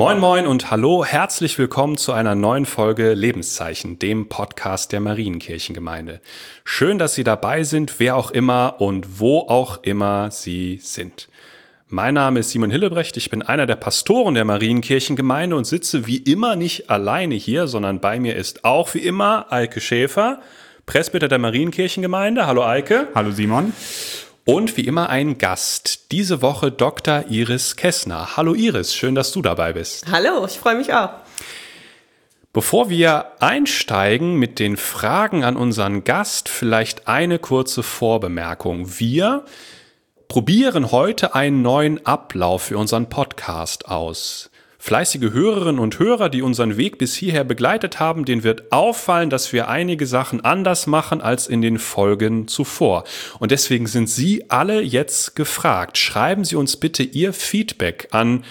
Moin Moin und hallo, herzlich willkommen zu einer neuen Folge Lebenszeichen, dem Podcast der Marienkirchengemeinde. Schön, dass Sie dabei sind, wer auch immer und wo auch immer Sie sind. Mein Name ist Simon Hillebrecht, ich bin einer der Pastoren der Marienkirchengemeinde und sitze wie immer nicht alleine hier, sondern bei mir ist auch wie immer Eike Schäfer, Presbyter der Marienkirchengemeinde. Hallo Eike. Hallo Simon. Und wie immer ein Gast, diese Woche Dr. Iris Kessner. Hallo Iris, schön, dass du dabei bist. Hallo, ich freue mich auch. Bevor wir einsteigen mit den Fragen an unseren Gast, vielleicht eine kurze Vorbemerkung. Wir probieren heute einen neuen Ablauf für unseren Podcast aus. Fleißige Hörerinnen und Hörer, die unseren Weg bis hierher begleitet haben, denen wird auffallen, dass wir einige Sachen anders machen als in den Folgen zuvor. Und deswegen sind Sie alle jetzt gefragt. Schreiben Sie uns bitte Ihr Feedback an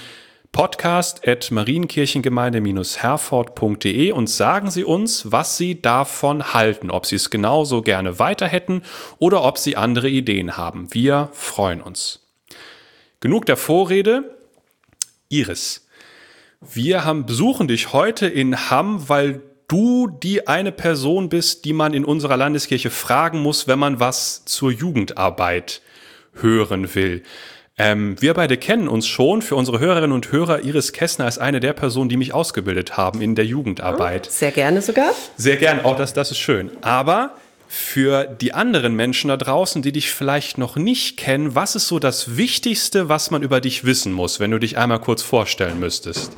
podcast@marienkirchengemeinde-herford.de und sagen Sie uns, was Sie davon halten, ob Sie es genauso gerne weiter hätten oder ob Sie andere Ideen haben. Wir freuen uns. Genug der Vorrede. Iris, wir besuchen dich heute in Hamm, weil du die eine Person bist, die man in unserer Landeskirche fragen muss, wenn man was zur Jugendarbeit hören will. Wir beide kennen uns schon. Für unsere Hörerinnen und Hörer, Iris Kessner ist eine der Personen, die mich ausgebildet haben in der Jugendarbeit. Sehr gerne sogar. Sehr gerne, auch das ist schön. Aber für die anderen Menschen da draußen, die dich vielleicht noch nicht kennen, was ist so das Wichtigste, was man über dich wissen muss, wenn du dich einmal kurz vorstellen müsstest?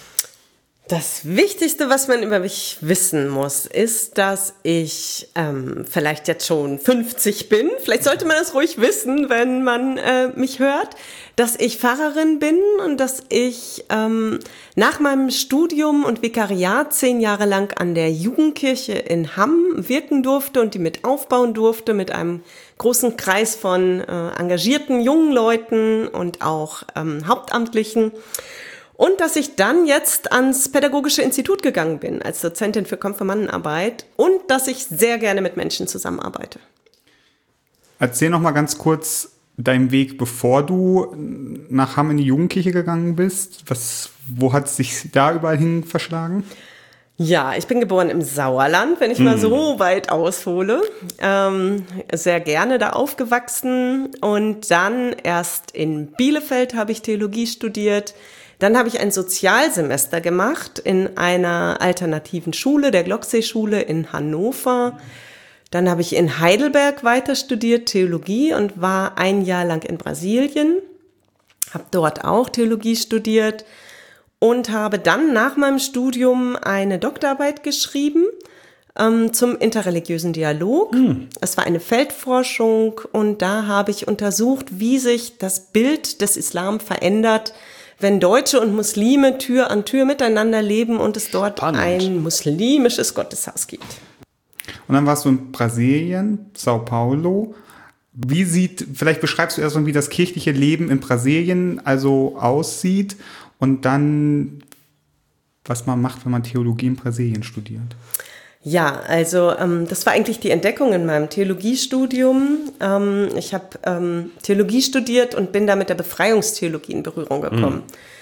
Das Wichtigste, was man über mich wissen muss, ist, dass ich vielleicht jetzt schon 50 bin. Vielleicht sollte man das ruhig wissen, wenn man mich hört. Dass ich Pfarrerin bin und dass ich nach meinem Studium und Vikariat 10 Jahre lang an der Jugendkirche in Hamm wirken durfte und die mit aufbauen durfte mit einem großen Kreis von engagierten jungen Leuten und auch Hauptamtlichen. Und dass ich dann jetzt ans Pädagogische Institut gegangen bin, als Dozentin für Konfirmandenarbeit und dass ich sehr gerne mit Menschen zusammenarbeite. Erzähl noch mal ganz kurz deinen Weg, bevor du nach Hamm in die Jugendkirche gegangen bist. Wo hat es dich da überall hin verschlagen? Ja, ich bin geboren im Sauerland, wenn ich mal so weit aushole. Sehr gerne da aufgewachsen und dann erst in Bielefeld habe ich Theologie studiert. Dann habe ich ein Sozialsemester gemacht in einer alternativen Schule, der Glocksee-Schule in Hannover. Dann habe ich in Heidelberg weiter studiert, Theologie, und war 1 Jahr lang in Brasilien. Habe dort auch Theologie studiert und habe dann nach meinem Studium eine Doktorarbeit geschrieben zum interreligiösen Dialog. Es war eine Feldforschung und da habe ich untersucht, wie sich das Bild des Islam verändert, wenn Deutsche und Muslime Tür an Tür miteinander leben und es dort ein muslimisches Gotteshaus gibt. Und dann warst du in Brasilien, Sao Paulo. Vielleicht beschreibst du erst mal, wie das kirchliche Leben in Brasilien also aussieht und dann, was man macht, wenn man Theologie in Brasilien studiert. Ja, also das war eigentlich die Entdeckung in meinem Theologiestudium. Ich habe Theologie studiert und bin da mit der Befreiungstheologie in Berührung gekommen.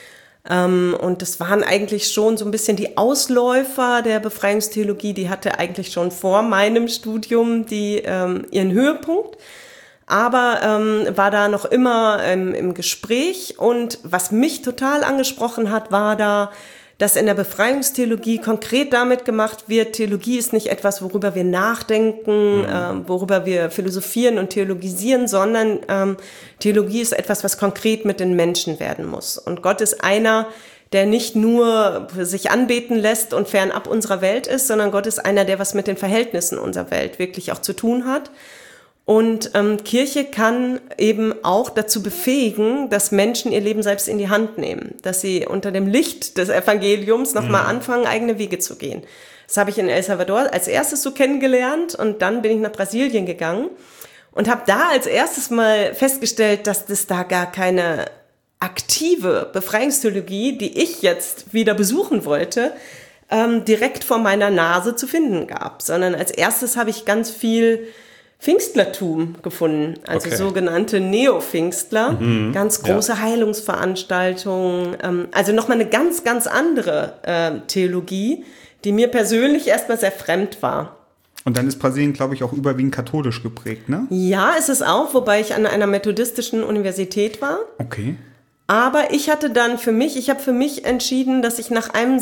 Und das waren eigentlich schon so ein bisschen die Ausläufer der Befreiungstheologie. Die hatte eigentlich schon vor meinem Studium ihren Höhepunkt, aber war da noch immer im Gespräch. Und was mich total angesprochen hat, war da, dass in der Befreiungstheologie konkret damit gemacht wird, Theologie ist nicht etwas, worüber wir nachdenken, worüber wir philosophieren und theologisieren, sondern Theologie ist etwas, was konkret mit den Menschen werden muss. Und Gott ist einer, der nicht nur sich anbeten lässt und fernab unserer Welt ist, sondern Gott ist einer, der was mit den Verhältnissen unserer Welt wirklich auch zu tun hat. Und Kirche kann eben auch dazu befähigen, dass Menschen ihr Leben selbst in die Hand nehmen, dass sie unter dem Licht des Evangeliums nochmal anfangen, eigene Wege zu gehen. Das habe ich in El Salvador als erstes so kennengelernt und dann bin ich nach Brasilien gegangen und habe da als erstes mal festgestellt, dass es da gar keine aktive Befreiungstheologie, die ich jetzt wieder besuchen wollte, direkt vor meiner Nase zu finden gab, sondern als erstes habe ich ganz viel Pfingstlertum gefunden, also sogenannte Neopfingstler, ganz große Heilungsveranstaltungen, also nochmal eine ganz, ganz andere Theologie, die mir persönlich erstmal sehr fremd war. Und dann ist Brasilien, glaube ich, auch überwiegend katholisch geprägt, ne? Ja, ist es auch, wobei ich an einer methodistischen Universität war. Okay. Aber ich habe für mich entschieden, dass ich nach einem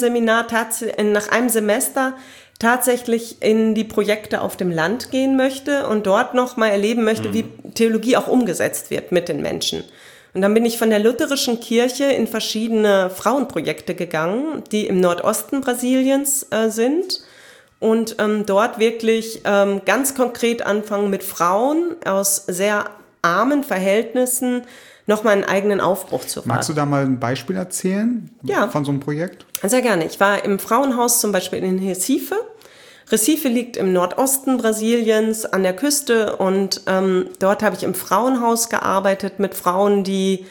Semester tatsächlich in die Projekte auf dem Land gehen möchte und dort noch mal erleben möchte, wie Theologie auch umgesetzt wird mit den Menschen. Und dann bin ich von der lutherischen Kirche in verschiedene Frauenprojekte gegangen, die im Nordosten Brasiliens sind und dort wirklich ganz konkret anfangen mit Frauen aus sehr armen Verhältnissen nochmal einen eigenen Aufbruch zu wagen. Magst du da mal ein Beispiel erzählen von so einem Projekt? Sehr gerne. Ich war im Frauenhaus zum Beispiel in Recife. Recife liegt im Nordosten Brasiliens an der Küste und dort habe ich im Frauenhaus gearbeitet mit Frauen, die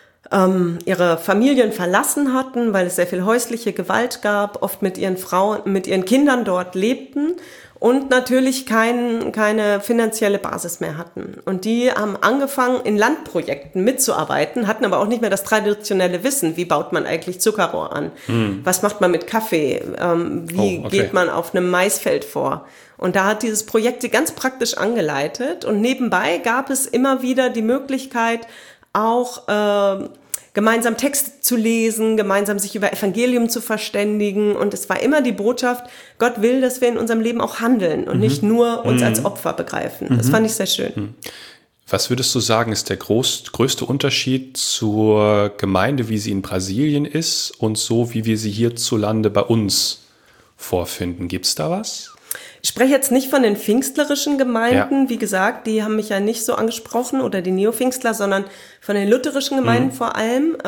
ihre Familien verlassen hatten, weil es sehr viel häusliche Gewalt gab, oft mit ihren Kindern dort lebten und natürlich keine finanzielle Basis mehr hatten. Und die haben angefangen, in Landprojekten mitzuarbeiten, hatten aber auch nicht mehr das traditionelle Wissen. Wie baut man eigentlich Zuckerrohr an? Was macht man mit Kaffee? Wie geht man auf einem Maisfeld vor? Und da hat dieses Projekt sie ganz praktisch angeleitet. Und nebenbei gab es immer wieder die Möglichkeit, auch gemeinsam Texte zu lesen, gemeinsam sich über Evangelium zu verständigen. Und es war immer die Botschaft, Gott will, dass wir in unserem Leben auch handeln und nicht nur uns als Opfer begreifen. Das fand ich sehr schön. Was würdest du sagen, ist der größte Unterschied zur Gemeinde, wie sie in Brasilien ist und so, wie wir sie hierzulande bei uns vorfinden? Gibt es da was? Ich spreche jetzt nicht von den pfingstlerischen Gemeinden, wie gesagt, die haben mich ja nicht so angesprochen oder die Neopfingstler, sondern von den lutherischen Gemeinden vor allem.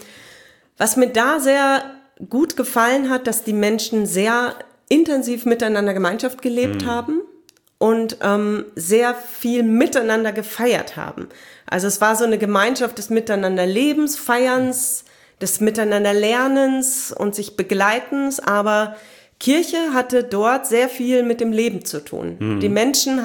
Was mir da sehr gut gefallen hat, dass die Menschen sehr intensiv miteinander Gemeinschaft gelebt haben und sehr viel miteinander gefeiert haben. Also es war so eine Gemeinschaft des Miteinanderlebens, Feierns, des Miteinanderlernens und sich Begleitens, aber Kirche hatte dort sehr viel mit dem Leben zu tun. Die Menschen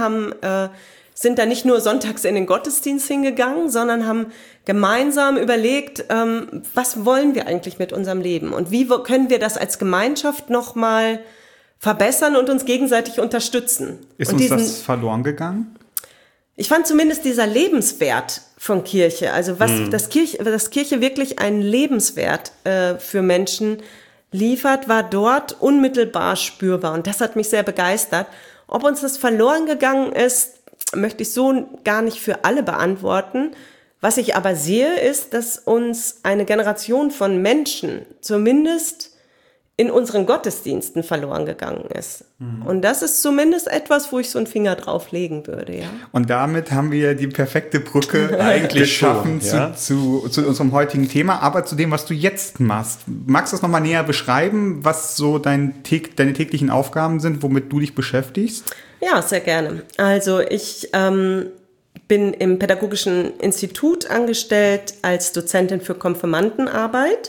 sind da nicht nur sonntags in den Gottesdienst hingegangen, sondern haben gemeinsam überlegt, was wollen wir eigentlich mit unserem Leben und wie können wir das als Gemeinschaft nochmal verbessern und uns gegenseitig unterstützen. Ist uns das verloren gegangen? Ich fand zumindest dieser Lebenswert von Kirche, also dass Kirche wirklich einen Lebenswert für Menschen liefert, war dort unmittelbar spürbar. Und das hat mich sehr begeistert. Ob uns das verloren gegangen ist, möchte ich so gar nicht für alle beantworten. Was ich aber sehe, ist, dass uns eine Generation von Menschen zumindest in unseren Gottesdiensten verloren gegangen ist. Und das ist zumindest etwas, wo ich so einen Finger drauf legen würde, ja. Und damit haben wir die perfekte Brücke geschaffen zu unserem heutigen Thema, aber zu dem, was du jetzt machst. Magst du das nochmal näher beschreiben, was so deine täglichen Aufgaben sind, womit du dich beschäftigst? Ja, sehr gerne. Also ich bin im Pädagogischen Institut angestellt als Dozentin für Konfirmandenarbeit.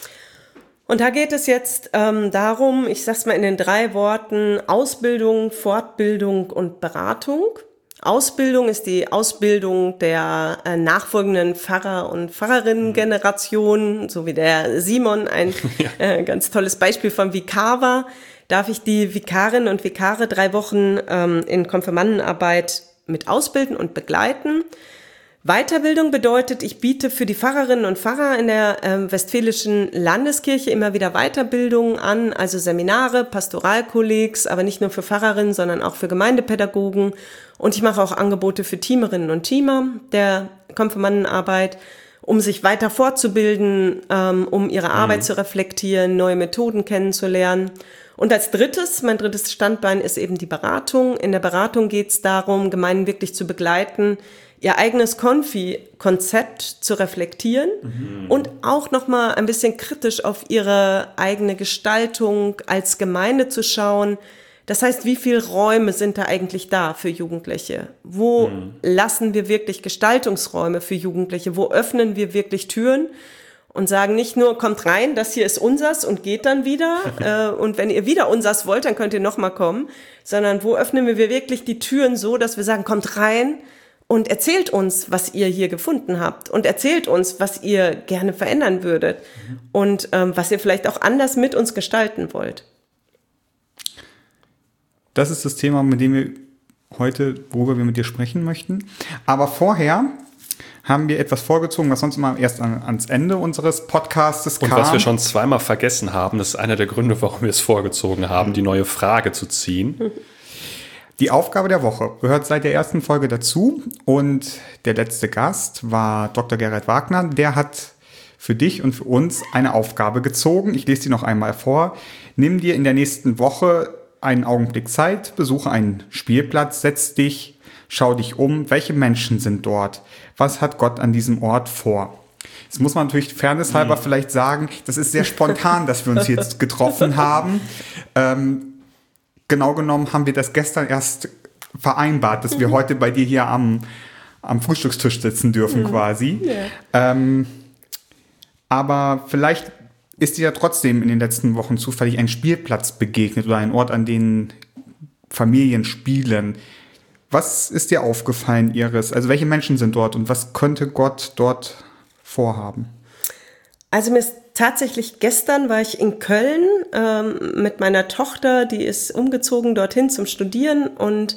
Und da geht es jetzt darum, ich sag's mal in den 3 Worten, Ausbildung, Fortbildung und Beratung. Ausbildung ist die Ausbildung der nachfolgenden Pfarrer- und Pfarrerinnen-Generation, so wie der Simon ein ganz tolles Beispiel von Vikar war, darf ich die Vikarinnen und Vikare 3 Wochen in Konfirmandenarbeit mit ausbilden und begleiten. Weiterbildung bedeutet, ich biete für die Pfarrerinnen und Pfarrer in der Westfälischen Landeskirche immer wieder Weiterbildungen an, also Seminare, Pastoralkollegs, aber nicht nur für Pfarrerinnen, sondern auch für Gemeindepädagogen. Und ich mache auch Angebote für Teamerinnen und Teamer der Konfirmandenarbeit, um sich weiter fortzubilden, um ihre Arbeit zu reflektieren, neue Methoden kennenzulernen. Und als mein drittes Standbein ist eben die Beratung. In der Beratung geht es darum, Gemeinden wirklich zu begleiten, ihr eigenes Konfi-Konzept zu reflektieren und auch nochmal ein bisschen kritisch auf ihre eigene Gestaltung als Gemeinde zu schauen. Das heißt, wie viele Räume sind da eigentlich da für Jugendliche? Wo lassen wir wirklich Gestaltungsräume für Jugendliche? Wo öffnen wir wirklich Türen? und sagen nicht nur, kommt rein, das hier ist unsers und geht dann wieder und wenn ihr wieder unsers wollt, dann könnt ihr nochmal kommen, sondern wo öffnen wir wirklich die Türen so, dass wir sagen, kommt rein und erzählt uns, was ihr hier gefunden habt und erzählt uns, was ihr gerne verändern würdet und was ihr vielleicht auch anders mit uns gestalten wollt. Das ist das Thema, worüber wir mit dir sprechen möchten. Aber vorher haben wir etwas vorgezogen, was sonst immer erst ans Ende unseres Podcastes kam. Und was wir schon zweimal vergessen haben, das ist einer der Gründe, warum wir es vorgezogen haben, die neue Frage zu ziehen. Die Aufgabe der Woche gehört seit der ersten Folge dazu. Und der letzte Gast war Dr. Gerhard Wagner. Der hat für dich und für uns eine Aufgabe gezogen. Ich lese die noch einmal vor. Nimm dir in der nächsten Woche einen Augenblick Zeit, besuche einen Spielplatz, setz dich, schau dich um, welche Menschen sind dort? Was hat Gott an diesem Ort vor? Jetzt muss man natürlich fairnesshalber vielleicht sagen, das ist sehr spontan, dass wir uns jetzt getroffen haben. Genau genommen haben wir das gestern erst vereinbart, dass wir heute bei dir hier am Frühstückstisch sitzen dürfen quasi. Yeah. Aber vielleicht ist dir ja trotzdem in den letzten Wochen zufällig ein Spielplatz begegnet oder ein Ort, an dem Familien spielen. Was ist dir aufgefallen, Iris? Also welche Menschen sind dort und was könnte Gott dort vorhaben? Also mir ist tatsächlich gestern war ich in Köln mit meiner Tochter, die ist umgezogen dorthin zum Studieren und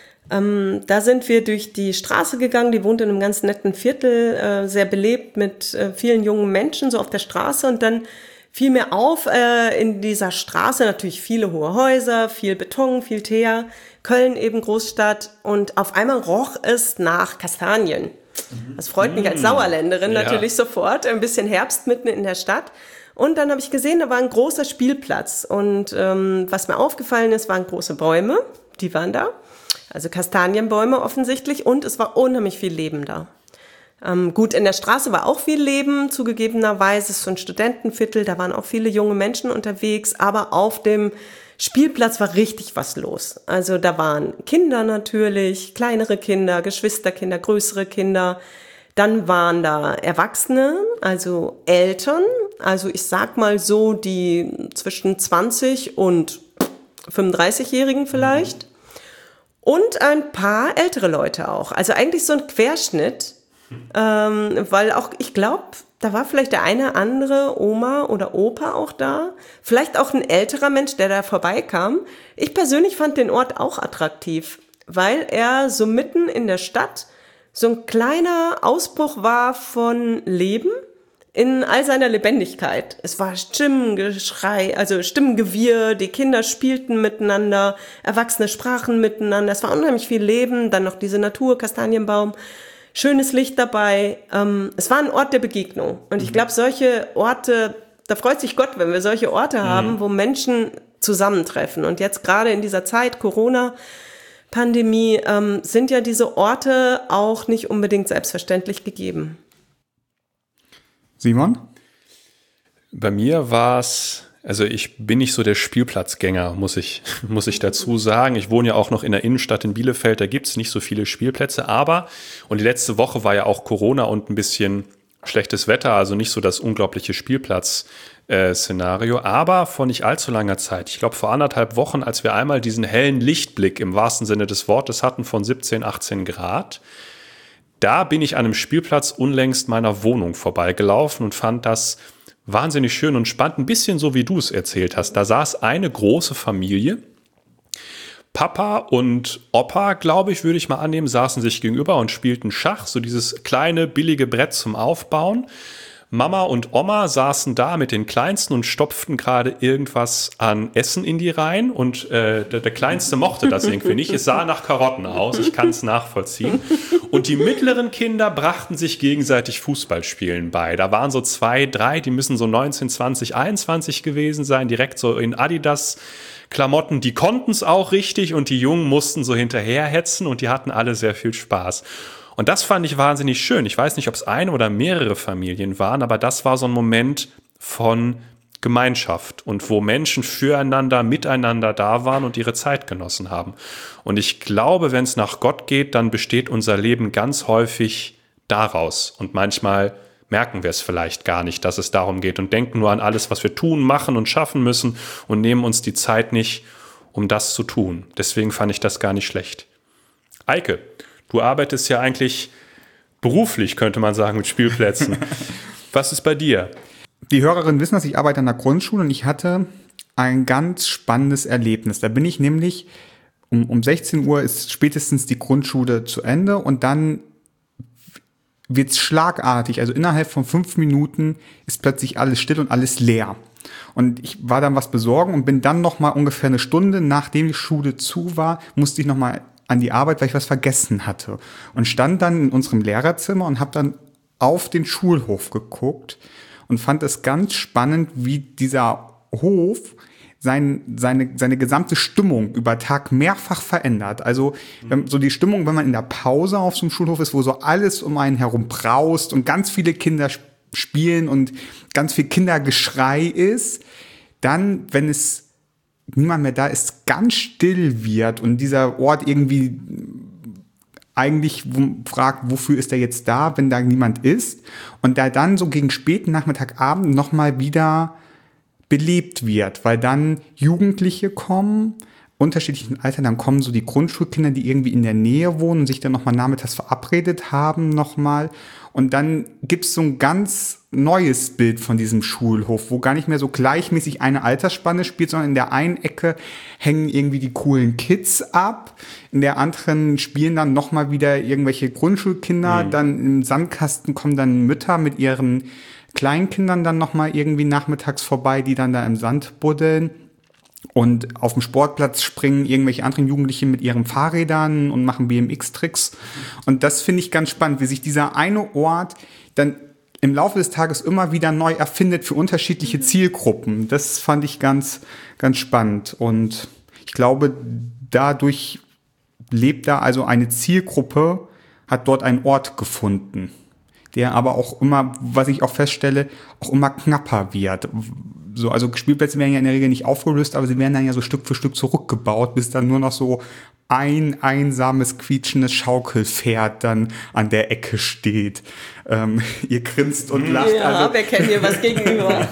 da sind wir durch die Straße gegangen, die wohnt in einem ganz netten Viertel, sehr belebt mit vielen jungen Menschen so auf der Straße und dann fiel mir auf, in dieser Straße natürlich viele hohe Häuser, viel Beton, viel Teer, Köln eben Großstadt und auf einmal roch es nach Kastanien. Das freut mich als Sauerländerin natürlich sofort, ein bisschen Herbst mitten in der Stadt. Und dann habe ich gesehen, da war ein großer Spielplatz und was mir aufgefallen ist, waren große Bäume, die waren da, also Kastanienbäume offensichtlich und es war unheimlich viel Leben da. Gut, in der Straße war auch viel Leben, zugegebenerweise, es ist so ein Studentenviertel, da waren auch viele junge Menschen unterwegs, aber auf dem Spielplatz war richtig was los. Also da waren Kinder natürlich, kleinere Kinder, Geschwisterkinder, größere Kinder. Dann waren da Erwachsene, also Eltern, also ich sag mal so die zwischen 20 und 35-Jährigen vielleicht. Und ein paar ältere Leute auch. Also eigentlich so ein Querschnitt, weil auch, ich glaube, da war vielleicht der eine andere Oma oder Opa auch da. Vielleicht auch ein älterer Mensch, der da vorbeikam. Ich persönlich fand den Ort auch attraktiv, weil er so mitten in der Stadt so ein kleiner Ausbruch war von Leben in all seiner Lebendigkeit. Es war Stimmengeschrei, also Stimmengewirr, die Kinder spielten miteinander, Erwachsene sprachen miteinander. Es war unheimlich viel Leben, dann noch diese Natur, Kastanienbaum. Schönes Licht dabei. Es war ein Ort der Begegnung. Und ich glaube, solche Orte, da freut sich Gott, wenn wir solche Orte haben, wo Menschen zusammentreffen. Und jetzt gerade in dieser Zeit, Corona-Pandemie, sind ja diese Orte auch nicht unbedingt selbstverständlich gegeben. Simon? Bei mir war es, also ich bin nicht so der Spielplatzgänger, muss ich dazu sagen. Ich wohne ja auch noch in der Innenstadt in Bielefeld, da gibt es nicht so viele Spielplätze, aber, und die letzte Woche war ja auch Corona und ein bisschen schlechtes Wetter, also nicht so das unglaubliche Spielplatz-Szenario, aber vor nicht allzu langer Zeit, ich glaube vor 1,5 Wochen, als wir einmal diesen hellen Lichtblick im wahrsten Sinne des Wortes hatten von 17, 18 Grad, da bin ich an einem Spielplatz unlängst meiner Wohnung vorbeigelaufen und fand das wahnsinnig schön und spannend, ein bisschen so, wie du es erzählt hast. Da saß eine große Familie. Papa und Opa, glaube ich, würde ich mal annehmen, saßen sich gegenüber und spielten Schach, so dieses kleine, billige Brett zum Aufbauen. Mama und Oma saßen da mit den Kleinsten und stopften gerade irgendwas an Essen in die Reihen und der Kleinste mochte das irgendwie nicht. Es sah nach Karotten aus, ich kann es nachvollziehen. Und die mittleren Kinder brachten sich gegenseitig Fußballspielen bei. Da waren so 2, 3, die müssen so 19, 20, 21 gewesen sein, direkt so in Adidas-Klamotten. Die konnten es auch richtig und die Jungen mussten so hinterherhetzen und die hatten alle sehr viel Spaß. Und das fand ich wahnsinnig schön. Ich weiß nicht, ob es eine oder mehrere Familien waren, aber das war so ein Moment von Gemeinschaft und wo Menschen füreinander, miteinander da waren und ihre Zeit genossen haben. Und ich glaube, wenn es nach Gott geht, dann besteht unser Leben ganz häufig daraus. Und manchmal merken wir es vielleicht gar nicht, dass es darum geht und denken nur an alles, was wir tun, machen und schaffen müssen und nehmen uns die Zeit nicht, um das zu tun. Deswegen fand ich das gar nicht schlecht. Eike, du arbeitest ja eigentlich beruflich, könnte man sagen, mit Spielplätzen. Was ist bei dir? Die Hörerinnen wissen, dass ich arbeite an der Grundschule und ich hatte ein ganz spannendes Erlebnis. Da bin ich nämlich, um 16 Uhr ist spätestens die Grundschule zu Ende und dann wird's schlagartig, also innerhalb von 5 Minuten ist plötzlich alles still und alles leer. Und ich war dann was besorgen und bin dann noch mal ungefähr eine Stunde, nachdem die Schule zu war, musste ich noch mal an die Arbeit, weil ich was vergessen hatte. Und stand dann in unserem Lehrerzimmer und habe dann auf den Schulhof geguckt und fand es ganz spannend, wie dieser Hof seine gesamte Stimmung über Tag mehrfach verändert. Also so die Stimmung, wenn man in der Pause auf so einem Schulhof ist, wo so alles um einen herum braust und ganz viele Kinder spielen und ganz viel Kindergeschrei ist, dann, wenn es niemand mehr da ist, ganz still wird und dieser Ort irgendwie eigentlich fragt, wofür ist er jetzt da, wenn da niemand ist, und da dann so gegen späten Nachmittag, Abend nochmal wieder belebt wird, weil dann Jugendliche kommen, unterschiedlichen Alter, dann kommen so die Grundschulkinder, die irgendwie in der Nähe wohnen und sich dann nochmal nachmittags verabredet haben nochmal, und dann gibt's so ein ganz neues Bild von diesem Schulhof, wo gar nicht mehr so gleichmäßig eine Altersspanne spielt, sondern in der einen Ecke hängen irgendwie die coolen Kids ab, in der anderen spielen dann nochmal wieder irgendwelche Grundschulkinder, dann im Sandkasten kommen dann Mütter mit ihren Kleinkindern dann nochmal irgendwie nachmittags vorbei, die dann da im Sand buddeln. Und auf dem Sportplatz springen irgendwelche anderen Jugendliche mit ihren Fahrrädern und machen BMX-Tricks. Und das finde ich ganz spannend, wie sich dieser eine Ort dann im Laufe des Tages immer wieder neu erfindet für unterschiedliche Zielgruppen. Das fand ich ganz, ganz spannend. Und ich glaube, dadurch lebt da also eine Zielgruppe, hat dort einen Ort gefunden, der aber auch immer, was ich auch feststelle, auch immer knapper wird. So, also Spielplätze werden ja in der Regel nicht aufgelöst, aber sie werden dann ja so Stück für Stück zurückgebaut, bis dann nur noch so ein einsames, quietschendes Schaukelpferd dann an der Ecke steht. Ihr grinst und lacht. Ja, also, wir kennen hier was gegenüber.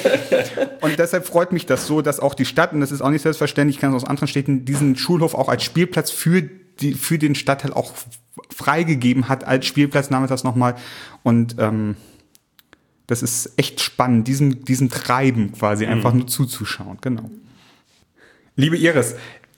Und deshalb freut mich das so, dass auch die Stadt, und das ist auch nicht selbstverständlich, ich kann es aus anderen Städten, diesen Schulhof auch als Spielplatz für den Stadtteil auch freigegeben hat, als Spielplatz nachmittags nochmal. Und das ist echt spannend, diesem Treiben quasi einfach nur zuzuschauen. Genau. Liebe Iris,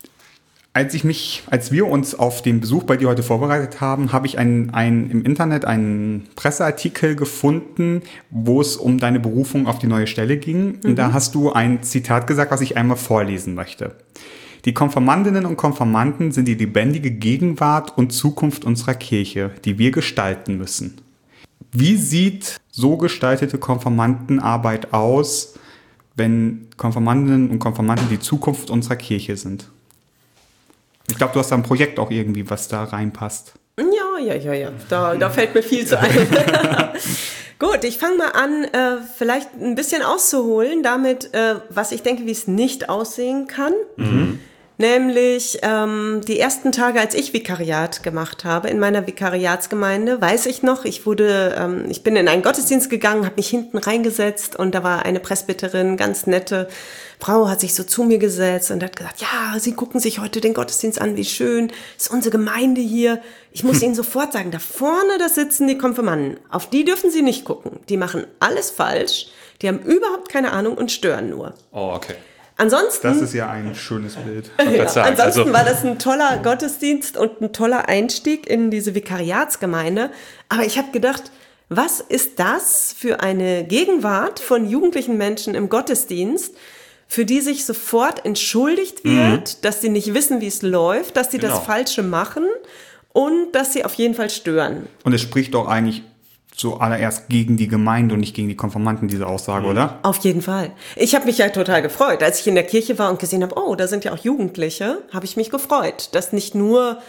als wir uns auf den Besuch bei dir heute vorbereitet haben, habe ich im Internet einen Presseartikel gefunden, wo es um deine Berufung auf die neue Stelle ging. Und da hast du ein Zitat gesagt, was ich einmal vorlesen möchte. Die Konfirmandinnen und Konfirmanden sind die lebendige Gegenwart und Zukunft unserer Kirche, die wir gestalten müssen. Wie sieht so gestaltete Konfirmandenarbeit aus, wenn Konfirmandinnen und Konfirmanden die Zukunft unserer Kirche sind? Ich glaube, du hast da ein Projekt auch irgendwie, was da reinpasst. Ja. Da fällt mir viel zu ein. Gut, ich fange mal an, vielleicht ein bisschen auszuholen damit, was ich denke, wie es nicht aussehen kann. Nämlich die ersten Tage, als ich Vikariat gemacht habe in meiner Vikariatsgemeinde, weiß ich noch, ich bin in einen Gottesdienst gegangen, habe mich hinten reingesetzt und da war eine Presbyterin, ganz nette Frau, hat sich so zu mir gesetzt und hat gesagt, ja, Sie gucken sich heute den Gottesdienst an, wie schön, ist unsere Gemeinde hier. Ich muss Ihnen sofort sagen, da vorne, da sitzen die Konfirmanden. Auf die dürfen Sie nicht gucken. Die machen alles falsch, die haben überhaupt keine Ahnung und stören nur. Oh, okay. Ansonsten, das ist ja ein schönes Bild. Ansonsten war das ein toller Gottesdienst und ein toller Einstieg in diese Vikariatsgemeinde. Aber ich habe gedacht, was ist das für eine Gegenwart von jugendlichen Menschen im Gottesdienst, für die sich sofort entschuldigt wird, dass sie nicht wissen, wie es läuft, dass sie das Falsche machen und dass sie auf jeden Fall stören. Und es spricht doch eigentlich zuallererst gegen die Gemeinde und nicht gegen die Konfirmanden, diese Aussage, oder? Auf jeden Fall. Ich habe mich ja total gefreut. Als ich in der Kirche war und gesehen habe, oh, da sind ja auch Jugendliche, habe ich mich gefreut, dass nicht nur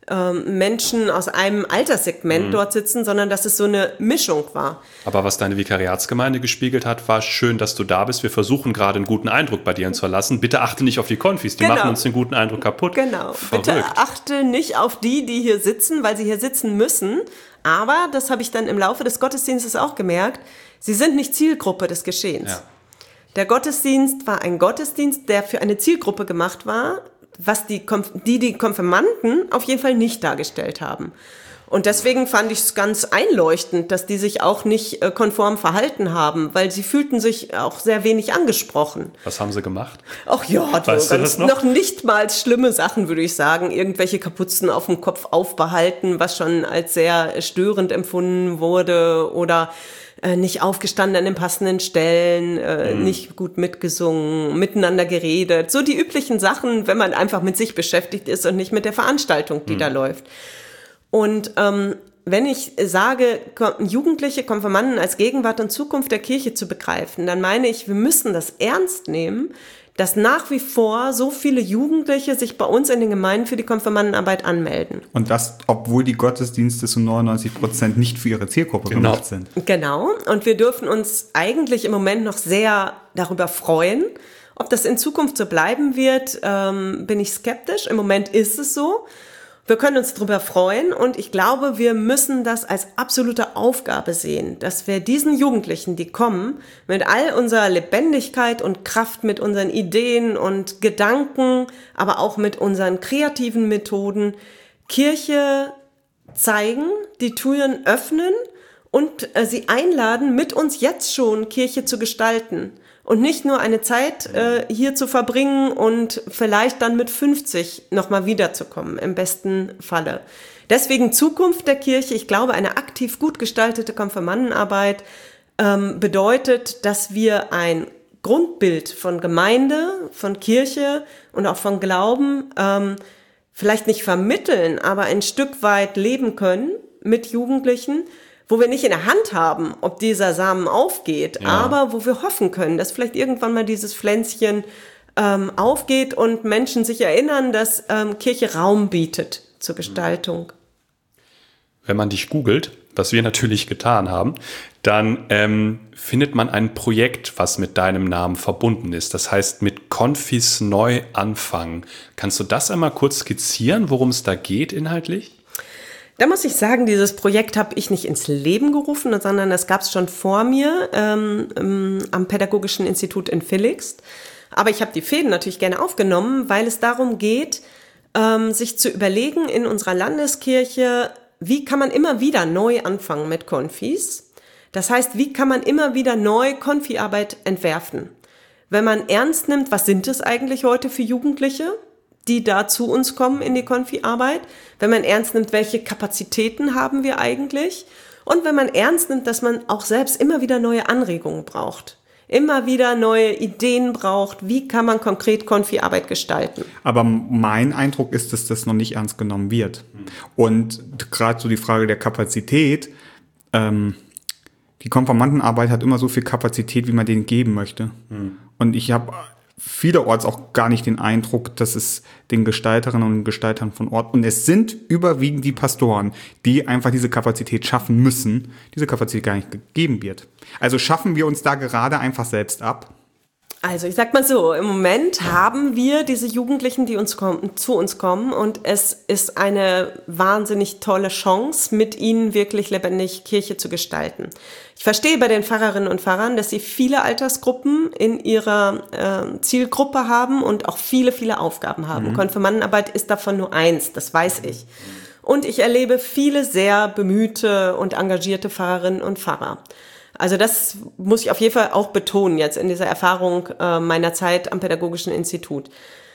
Menschen aus einem Alterssegment dort sitzen, sondern dass es so eine Mischung war. Aber was deine Vikariatsgemeinde gespiegelt hat, war schön, dass du da bist. Wir versuchen gerade einen guten Eindruck bei dir zu hinterlassen. Bitte achte nicht auf die Konfis, die machen uns den guten Eindruck kaputt. Genau, Verrückt. bitte achte nicht auf die hier sitzen, weil sie hier sitzen müssen. Aber, das habe ich dann im Laufe des Gottesdienstes auch gemerkt, sie sind nicht Zielgruppe des Geschehens. Ja. Der Gottesdienst war ein Gottesdienst, der für eine Zielgruppe gemacht war, was die Konfirmanden auf jeden Fall nicht dargestellt haben. Und deswegen fand ich es ganz einleuchtend, dass die sich auch nicht konform verhalten haben, weil sie fühlten sich auch sehr wenig angesprochen. Was haben sie gemacht? Ach ja, weißt du das noch? nicht mal schlimme Sachen, würde ich sagen. Irgendwelche Kapuzen auf dem Kopf aufbehalten, was schon als sehr störend empfunden wurde, oder nicht aufgestanden an den passenden Stellen, nicht gut mitgesungen, miteinander geredet. So die üblichen Sachen, wenn man einfach mit sich beschäftigt ist und nicht mit der Veranstaltung, die da läuft. Und wenn ich sage, Jugendliche, Konfirmanden als Gegenwart und Zukunft der Kirche zu begreifen, dann meine ich, wir müssen das ernst nehmen, dass nach wie vor so viele Jugendliche sich bei uns in den Gemeinden für die Konfirmandenarbeit anmelden. Und das, obwohl die Gottesdienste zu 99% nicht für ihre Zielgruppe gemacht sind. Genau. Und wir dürfen uns eigentlich im Moment noch sehr darüber freuen. Ob das in Zukunft so bleiben wird, bin ich skeptisch. Im Moment ist es so. Wir können uns darüber freuen, und ich glaube, wir müssen das als absolute Aufgabe sehen, dass wir diesen Jugendlichen, die kommen, mit all unserer Lebendigkeit und Kraft, mit unseren Ideen und Gedanken, aber auch mit unseren kreativen Methoden Kirche zeigen, die Türen öffnen und sie einladen, mit uns jetzt schon Kirche zu gestalten. Und nicht nur eine Zeit hier zu verbringen und vielleicht dann mit 50 nochmal wiederzukommen, im besten Falle. Deswegen Zukunft der Kirche. Ich glaube, eine aktiv gut gestaltete Konfirmandenarbeit bedeutet, dass wir ein Grundbild von Gemeinde, von Kirche und auch von Glauben vielleicht nicht vermitteln, aber ein Stück weit leben können mit Jugendlichen, wo wir nicht in der Hand haben, ob dieser Samen aufgeht, aber wo wir hoffen können, dass vielleicht irgendwann mal dieses Pflänzchen aufgeht und Menschen sich erinnern, dass Kirche Raum bietet zur Gestaltung. Wenn man dich googelt, was wir natürlich getan haben, dann findet man ein Projekt, was mit deinem Namen verbunden ist. Das heißt, mit Konfis neu anfangen. Kannst du das einmal kurz skizzieren, worum es da geht inhaltlich? Da muss ich sagen, dieses Projekt habe ich nicht ins Leben gerufen, sondern das gab es schon vor mir am Pädagogischen Institut in Villigst. Aber ich habe die Fäden natürlich gerne aufgenommen, weil es darum geht, sich zu überlegen in unserer Landeskirche, wie kann man immer wieder neu anfangen mit Konfis? Das heißt, wie kann man immer wieder neu Konfiarbeit entwerfen? Wenn man ernst nimmt, was sind es eigentlich heute für Jugendliche, die da zu uns kommen in die Konfi-Arbeit, wenn man ernst nimmt, welche Kapazitäten haben wir eigentlich, und wenn man ernst nimmt, dass man auch selbst immer wieder neue Anregungen braucht, immer wieder neue Ideen braucht, wie kann man konkret Konfi-Arbeit gestalten. Aber mein Eindruck ist, dass das noch nicht ernst genommen wird. Und gerade so die Frage der Kapazität, die Konfirmandenarbeit hat immer so viel Kapazität, wie man denen geben möchte. Und ich habe vielerorts auch gar nicht den Eindruck, dass es den Gestalterinnen und Gestaltern von Ort, und es sind überwiegend die Pastoren, die einfach diese Kapazität schaffen müssen, diese Kapazität gar nicht gegeben wird. Also schaffen wir uns da gerade einfach selbst ab? Also ich sag mal so, im Moment haben wir diese Jugendlichen, die zu uns kommen, und es ist eine wahnsinnig tolle Chance, mit ihnen wirklich lebendig Kirche zu gestalten. Ich verstehe bei den Pfarrerinnen und Pfarrern, dass sie viele Altersgruppen in ihrer Zielgruppe haben und auch viele, viele Aufgaben haben. Konfirmandenarbeit ist davon nur eins, das weiß ich. Und ich erlebe viele sehr bemühte und engagierte Pfarrerinnen und Pfarrer. Also das muss ich auf jeden Fall auch betonen jetzt in dieser Erfahrung meiner Zeit am Pädagogischen Institut.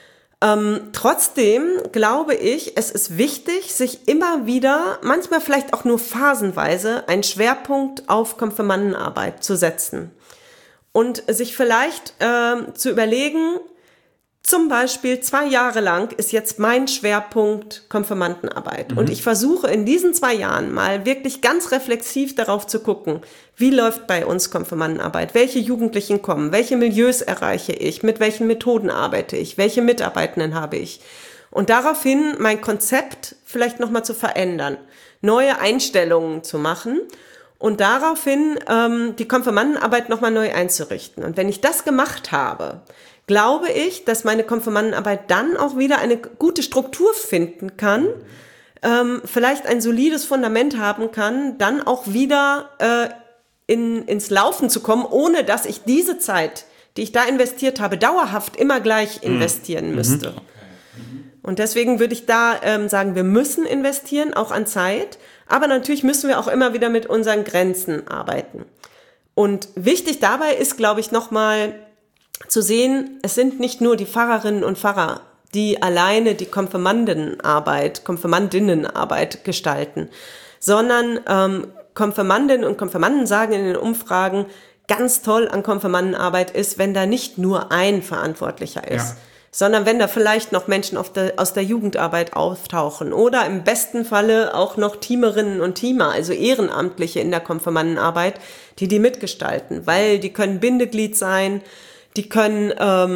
Trotzdem glaube ich, es ist wichtig, sich immer wieder, manchmal vielleicht auch nur phasenweise, einen Schwerpunkt auf Konfirmandenarbeit zu setzen. Und sich vielleicht zu überlegen, zum Beispiel 2 Jahre lang ist jetzt mein Schwerpunkt Konfirmandenarbeit. Und ich versuche in diesen 2 Jahren mal wirklich ganz reflexiv darauf zu gucken, wie läuft bei uns Konfirmandenarbeit, welche Jugendlichen kommen, welche Milieus erreiche ich, mit welchen Methoden arbeite ich, welche Mitarbeitenden habe ich. und daraufhin mein Konzept vielleicht nochmal zu verändern, neue Einstellungen zu machen und daraufhin die Konfirmandenarbeit nochmal neu einzurichten. Und wenn ich das gemacht habe, glaube ich, dass meine Konfirmandenarbeit dann auch wieder eine gute Struktur finden kann, vielleicht ein solides Fundament haben kann, dann auch wieder ins Laufen zu kommen, ohne dass ich diese Zeit, die ich da investiert habe, dauerhaft immer gleich investieren müsste. Und deswegen würde ich da sagen, wir müssen investieren, auch an Zeit, aber natürlich müssen wir auch immer wieder mit unseren Grenzen arbeiten. Und wichtig dabei ist, glaube ich, nochmal zu sehen, es sind nicht nur die Pfarrerinnen und Pfarrer, die alleine die Konfirmandinnenarbeit gestalten, sondern Konfirmandinnen und Konfirmanden sagen in den Umfragen, ganz toll an Konfirmandenarbeit ist, wenn da nicht nur ein Verantwortlicher ist, sondern wenn da vielleicht noch Menschen aus der Jugendarbeit auftauchen oder im besten Falle auch noch Teamerinnen und Teamer, also Ehrenamtliche in der Konfirmandenarbeit, die mitgestalten, weil die können Bindeglied sein, die können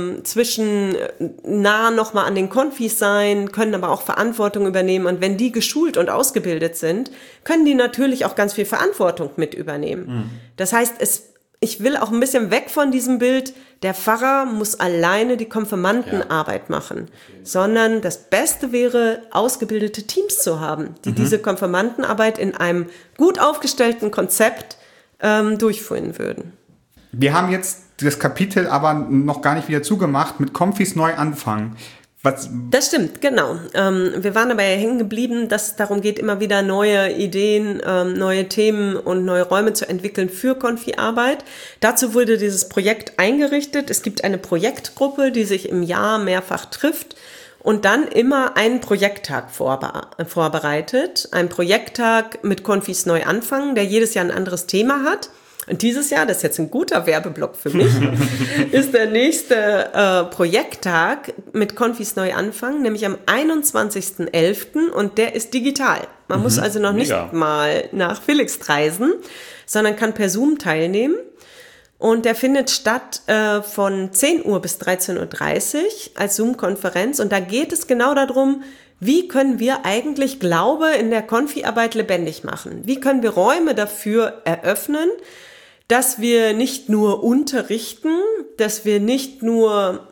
nah nochmal an den Konfis sein, können aber auch Verantwortung übernehmen. Und wenn die geschult und ausgebildet sind, können die natürlich auch ganz viel Verantwortung mit übernehmen. Das heißt, ich will auch ein bisschen weg von diesem Bild, der Pfarrer muss alleine die Konfirmandenarbeit machen, sondern das Beste wäre, ausgebildete Teams zu haben, die diese Konfirmandenarbeit in einem gut aufgestellten Konzept durchführen würden. Wir haben jetzt das Kapitel aber noch gar nicht wieder zugemacht mit Konfis neu anfangen. Das stimmt, genau. Wir waren dabei hängen geblieben, dass es darum geht, immer wieder neue Ideen, neue Themen und neue Räume zu entwickeln für Konfi-Arbeit. Dazu wurde dieses Projekt eingerichtet. Es gibt eine Projektgruppe, die sich im Jahr mehrfach trifft und dann immer einen Projekttag vorbereitet. Ein Projekttag mit Konfis neu anfangen, der jedes Jahr ein anderes Thema hat. Und dieses Jahr, das ist jetzt ein guter Werbeblock für mich, ist der nächste Projekttag mit Konfis neu anfangen, nämlich am 21.11. und der ist digital. Man muss also noch nicht mal nach Felix reisen, sondern kann per Zoom teilnehmen. Und der findet statt von 10 Uhr bis 13.30 Uhr als Zoom-Konferenz. Und da geht es genau darum, wie können wir eigentlich Glaube in der Konfi-Arbeit lebendig machen? Wie können wir Räume dafür eröffnen, dass wir nicht nur unterrichten, dass wir nicht nur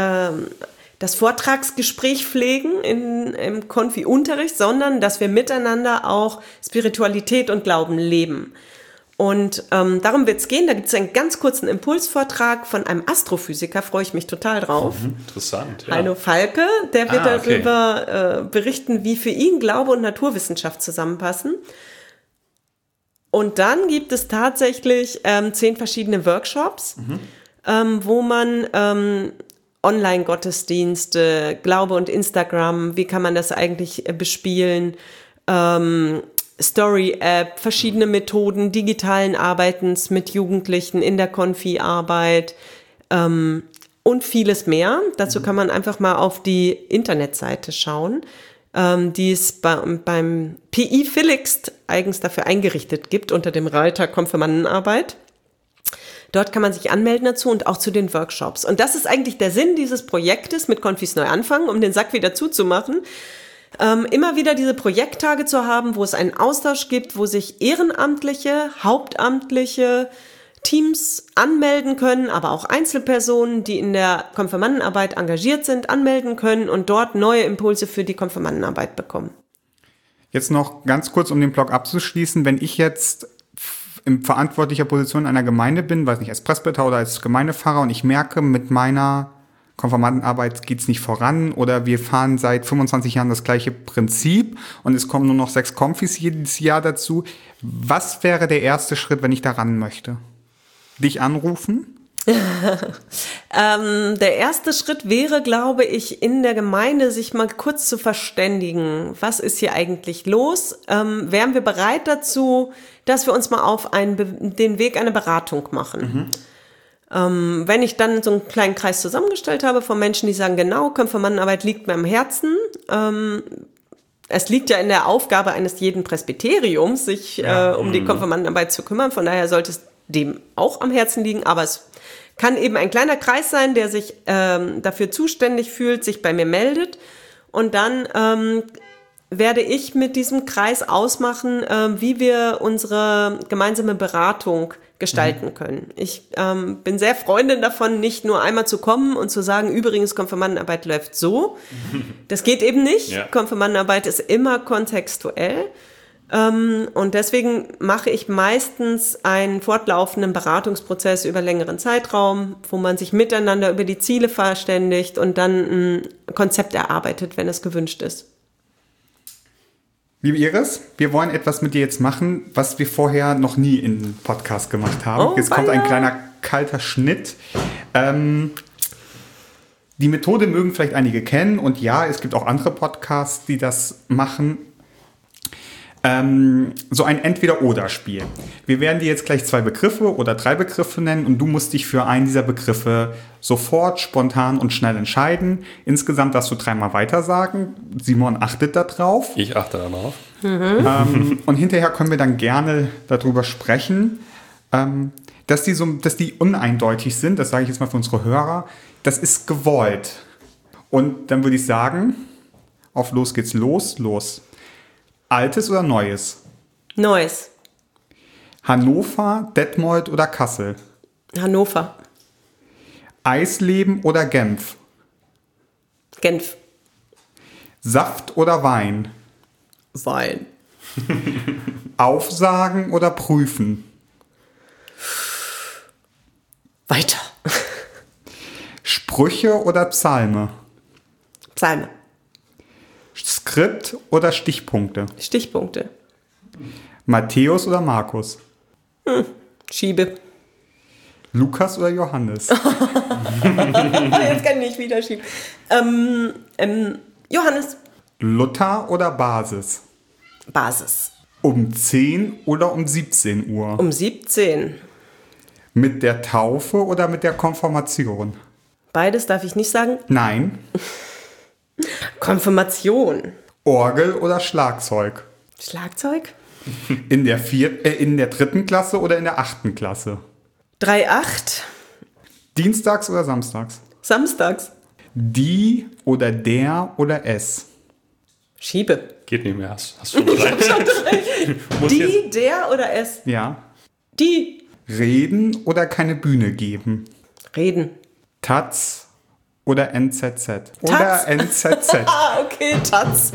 das Vortragsgespräch pflegen im Konfi-Unterricht, sondern dass wir miteinander auch Spiritualität und Glauben leben. Und darum wird es gehen. Da gibt es einen ganz kurzen Impulsvortrag von einem Astrophysiker, freue ich mich total drauf. Interessant. Ja. Heino Falke, der wird darüber berichten, wie für ihn Glaube und Naturwissenschaft zusammenpassen. Und dann gibt es tatsächlich 10 verschiedene Workshops, wo man Online-Gottesdienste, Glaube und Instagram, wie kann man das eigentlich bespielen, Story-App, verschiedene Methoden digitalen Arbeitens mit Jugendlichen in der Konfi-Arbeit und vieles mehr. Dazu kann man einfach mal auf die Internetseite schauen, die es beim PI Felix eigens dafür eingerichtet gibt unter dem Reiter Konfirmandenarbeit. Dort kann man sich anmelden dazu und auch zu den Workshops. Und das ist eigentlich der Sinn dieses Projektes mit Konfis neu anfangen, um den Sack wieder zuzumachen. Immer wieder diese Projekttage zu haben, wo es einen Austausch gibt, wo sich ehrenamtliche, hauptamtliche Teams anmelden können, aber auch Einzelpersonen, die in der Konfirmandenarbeit engagiert sind, anmelden können und dort neue Impulse für die Konfirmandenarbeit bekommen. Jetzt noch ganz kurz, um den Blog abzuschließen. Wenn ich jetzt in verantwortlicher Position einer Gemeinde bin, weiß nicht, als Presbyter oder als Gemeindepfarrer und ich merke, mit meiner Konfirmandenarbeit geht's nicht voran oder wir fahren seit 25 Jahren das gleiche Prinzip und es kommen nur noch 6 Konfis jedes Jahr dazu. Was wäre der erste Schritt, wenn ich daran möchte? Dich anrufen? Der erste Schritt wäre, glaube ich, in der Gemeinde sich mal kurz zu verständigen. Was ist hier eigentlich los? Wären wir bereit dazu, dass wir uns mal auf den Weg einer Beratung machen? Wenn ich dann so einen kleinen Kreis zusammengestellt habe von Menschen, die sagen, genau, Konfirmandenarbeit liegt mir am Herzen. Es liegt ja in der Aufgabe eines jeden Presbyteriums, sich um die Konfirmandenarbeit zu kümmern. Von daher sollte es dem auch am Herzen liegen. Aber es kann eben ein kleiner Kreis sein, der sich dafür zuständig fühlt, sich bei mir meldet. und dann werde ich mit diesem Kreis ausmachen, wie wir unsere gemeinsame Beratung gestalten können. Ich bin sehr Freundin davon, nicht nur einmal zu kommen und zu sagen, übrigens, Konfirmandenarbeit läuft so. Das geht eben nicht. Ja. Konfirmandenarbeit ist immer kontextuell. Und deswegen mache ich meistens einen fortlaufenden Beratungsprozess über längeren Zeitraum, wo man sich miteinander über die Ziele verständigt und dann ein Konzept erarbeitet, wenn es gewünscht ist. Liebe Iris, wir wollen etwas mit dir jetzt machen, was wir vorher noch nie in Podcast gemacht haben. Jetzt kommt ein kleiner kalter Schnitt. Die Methode mögen vielleicht einige kennen und ja, es gibt auch andere Podcasts, die das machen. So ein Entweder-Oder-Spiel. Wir werden dir jetzt gleich 2 Begriffe oder 3 Begriffe nennen und du musst dich für einen dieser Begriffe sofort, spontan und schnell entscheiden. Insgesamt darfst du 3-mal weitersagen. Simon achtet da drauf. Ich achte darauf. Und hinterher können wir dann gerne darüber sprechen, dass die uneindeutig sind. Das sage ich jetzt mal für unsere Hörer. Das ist gewollt. Und dann würde ich sagen, auf los geht's los. Altes oder Neues? Neues. Hannover, Detmold oder Kassel? Hannover. Eisleben oder Genf? Genf. Saft oder Wein? Wein. Aufsagen oder prüfen? Weiter. Sprüche oder Psalme? Psalme. Skript oder Stichpunkte? Stichpunkte. Matthäus oder Markus? Schiebe. Lukas oder Johannes? Jetzt kann ich nicht wieder schieben. Johannes. Luther oder Basis? Basis. Um 10 oder um 17 Uhr? Um 17. Mit der Taufe oder mit der Konfirmation? Beides darf ich nicht sagen. Nein. Konfirmation. Orgel oder Schlagzeug? Schlagzeug? In der 3. Klasse oder in der 8. Klasse? 3,8. Dienstags oder samstags? Samstags. Die oder der oder es? Schiebe. Geht nicht mehr, hast du schon Die, der oder es? Ja. Die. Reden oder keine Bühne geben? Reden. Taz oder NZZ? Oder NZZ. Okay, Taz.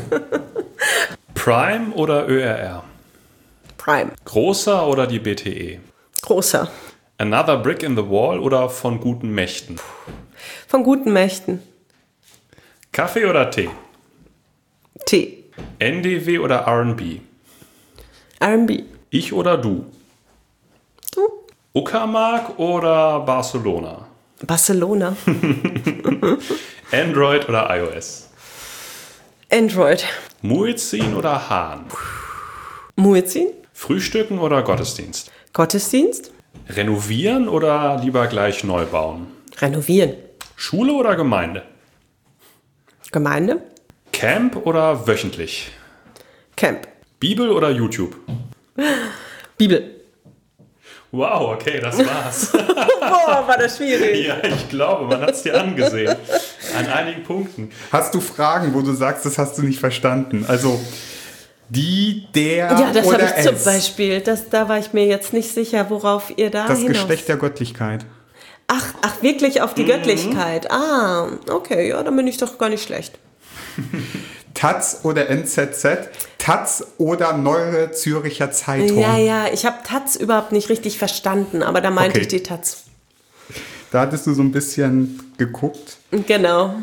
Prime oder ÖRR? Prime. Großer oder die BTE? Großer. Another Brick in the Wall oder von guten Mächten? Von guten Mächten. Kaffee oder Tee? Tee. NDW oder R&B? R&B. Ich oder du? Du. Uckermark oder Barcelona? Barcelona. Android oder iOS? Android. Muezzin oder Hahn? Muezzin. Frühstücken oder Gottesdienst? Gottesdienst. Renovieren oder lieber gleich neu bauen? Renovieren. Schule oder Gemeinde? Gemeinde. Camp oder wöchentlich? Camp. Bibel oder YouTube? Bibel. Wow, okay, das war's. Boah, war das schwierig. Ja, ich glaube, man hat es dir angesehen. An einigen Punkten. Hast du Fragen, wo du sagst, das hast du nicht verstanden? Also die, der ja, das oder habe ich zum Beispiel. Da war ich mir jetzt nicht sicher, worauf ihr da das hinaus... Geschlecht der Göttlichkeit. Ach, wirklich auf die Göttlichkeit. Ah, okay, ja, dann bin ich doch gar nicht schlecht. Taz oder NZZ? Taz oder Neue Zürcher Zeitung? Ja, ich habe Taz überhaupt nicht richtig verstanden, aber da meinte ich die Taz. Da hattest du so ein bisschen geguckt. Genau.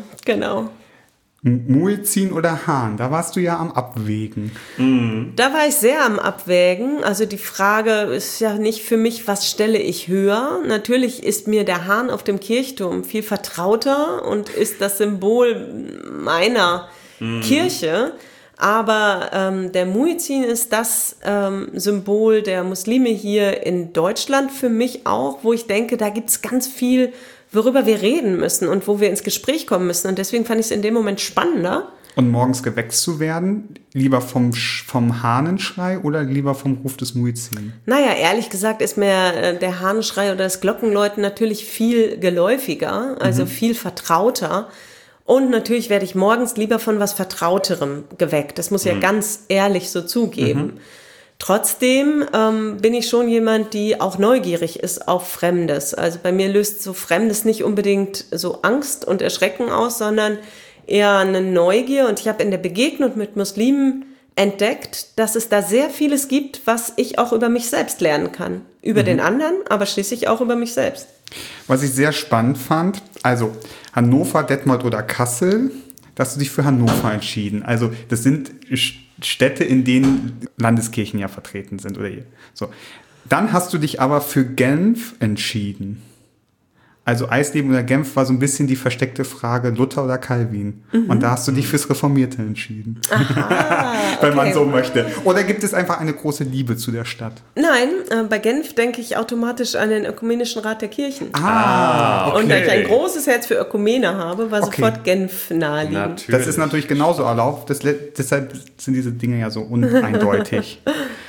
Muezzin oder Hahn, da warst du ja am Abwägen. Da war ich sehr am Abwägen. Also die Frage ist ja nicht für mich, was stelle ich höher? Natürlich ist mir der Hahn auf dem Kirchturm viel vertrauter und ist das Symbol meiner Kirche. Aber der Muezzin ist das Symbol der Muslime hier in Deutschland für mich auch, wo ich denke, da gibt es ganz viel, worüber wir reden müssen und wo wir ins Gespräch kommen müssen. Und deswegen fand ich es in dem Moment spannender. Und morgens geweckt zu werden, lieber vom Hahnenschrei oder lieber vom Ruf des Muezzin? Naja, ehrlich gesagt ist mir der Hahnenschrei oder das Glockenläuten natürlich viel geläufiger, also viel vertrauter. Und natürlich werde ich morgens lieber von was Vertrauterem geweckt. Das muss ich ja ganz ehrlich so zugeben. Trotzdem bin ich schon jemand, die auch neugierig ist auf Fremdes. Also bei mir löst so Fremdes nicht unbedingt so Angst und Erschrecken aus, sondern eher eine Neugier. Und ich habe in der Begegnung mit Muslimen entdeckt, dass es da sehr vieles gibt, was ich auch über mich selbst lernen kann. Über den anderen, aber schließlich auch über mich selbst. Was ich sehr spannend fand, also Hannover, Detmold oder Kassel, da hast du dich für Hannover entschieden. Also das sind Städte, in denen Landeskirchen ja vertreten sind. Oder so. Dann hast du dich aber für Genf entschieden. Also Eisleben oder Genf war so ein bisschen die versteckte Frage, Luther oder Calvin. Und da hast du dich fürs Reformierte entschieden. Aha, wenn man so möchte. Oder gibt es einfach eine große Liebe zu der Stadt? Nein, bei Genf denke ich automatisch an den Ökumenischen Rat der Kirchen. Okay. Und da ich ein großes Herz für Ökumene habe, war sofort Genf naheliegend. Natürlich. Das ist natürlich genauso erlaubt. Deshalb sind diese Dinge ja so uneindeutig.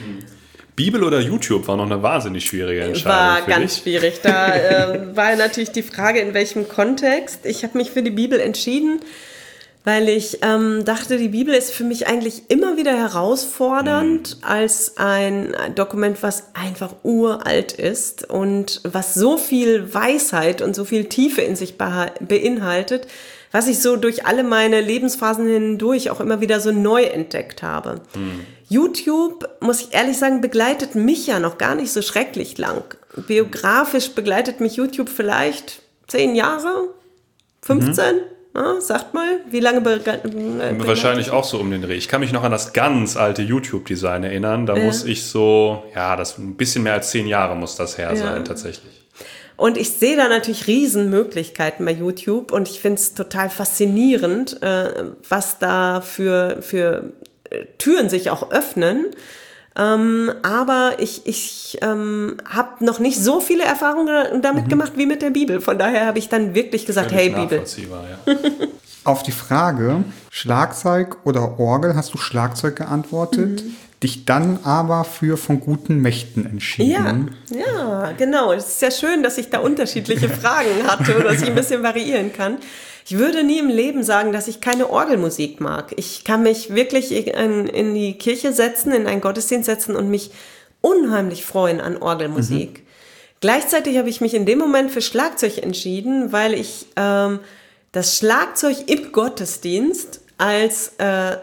Bibel oder YouTube war noch eine wahnsinnig schwierige Entscheidung. War für ganz dich. schwierig. Da war natürlich die Frage, in welchem Kontext. Ich habe mich für die Bibel entschieden, weil ich dachte, die Bibel ist für mich eigentlich immer wieder herausfordernd als ein Dokument, was einfach uralt ist und was so viel Weisheit und so viel Tiefe in sich beinhaltet, was ich so durch alle meine Lebensphasen hindurch auch immer wieder so neu entdeckt habe. YouTube, muss ich ehrlich sagen, begleitet mich ja noch gar nicht so schrecklich lang. Biografisch begleitet mich YouTube vielleicht 10 Jahre, 15, sagt mal, wie lange Wahrscheinlich auch so um den Dreh. Ich kann mich noch an das ganz alte YouTube-Design erinnern. Da muss ich so, das ein bisschen mehr als 10 Jahre muss das her sein, tatsächlich. Und ich sehe da natürlich Riesenmöglichkeiten bei YouTube und ich finde es total faszinierend, was da für Türen sich auch öffnen. Aber ich habe noch nicht so viele Erfahrungen damit gemacht wie mit der Bibel. Von daher habe ich dann wirklich gesagt, Völlig hey Bibel. nachvollziehbar, ja. Auf die Frage Schlagzeug oder Orgel hast du Schlagzeug geantwortet, dich dann aber für von guten Mächten entschieden. Ja, genau. Es ist ja schön, dass ich da unterschiedliche Fragen hatte oder dass ich ein bisschen variieren kann. Ich würde nie im Leben sagen, dass ich keine Orgelmusik mag. Ich kann mich wirklich in die Kirche setzen, in einen Gottesdienst setzen und mich unheimlich freuen an Orgelmusik. Gleichzeitig habe ich mich in dem Moment für Schlagzeug entschieden, weil ich das Schlagzeug im Gottesdienst als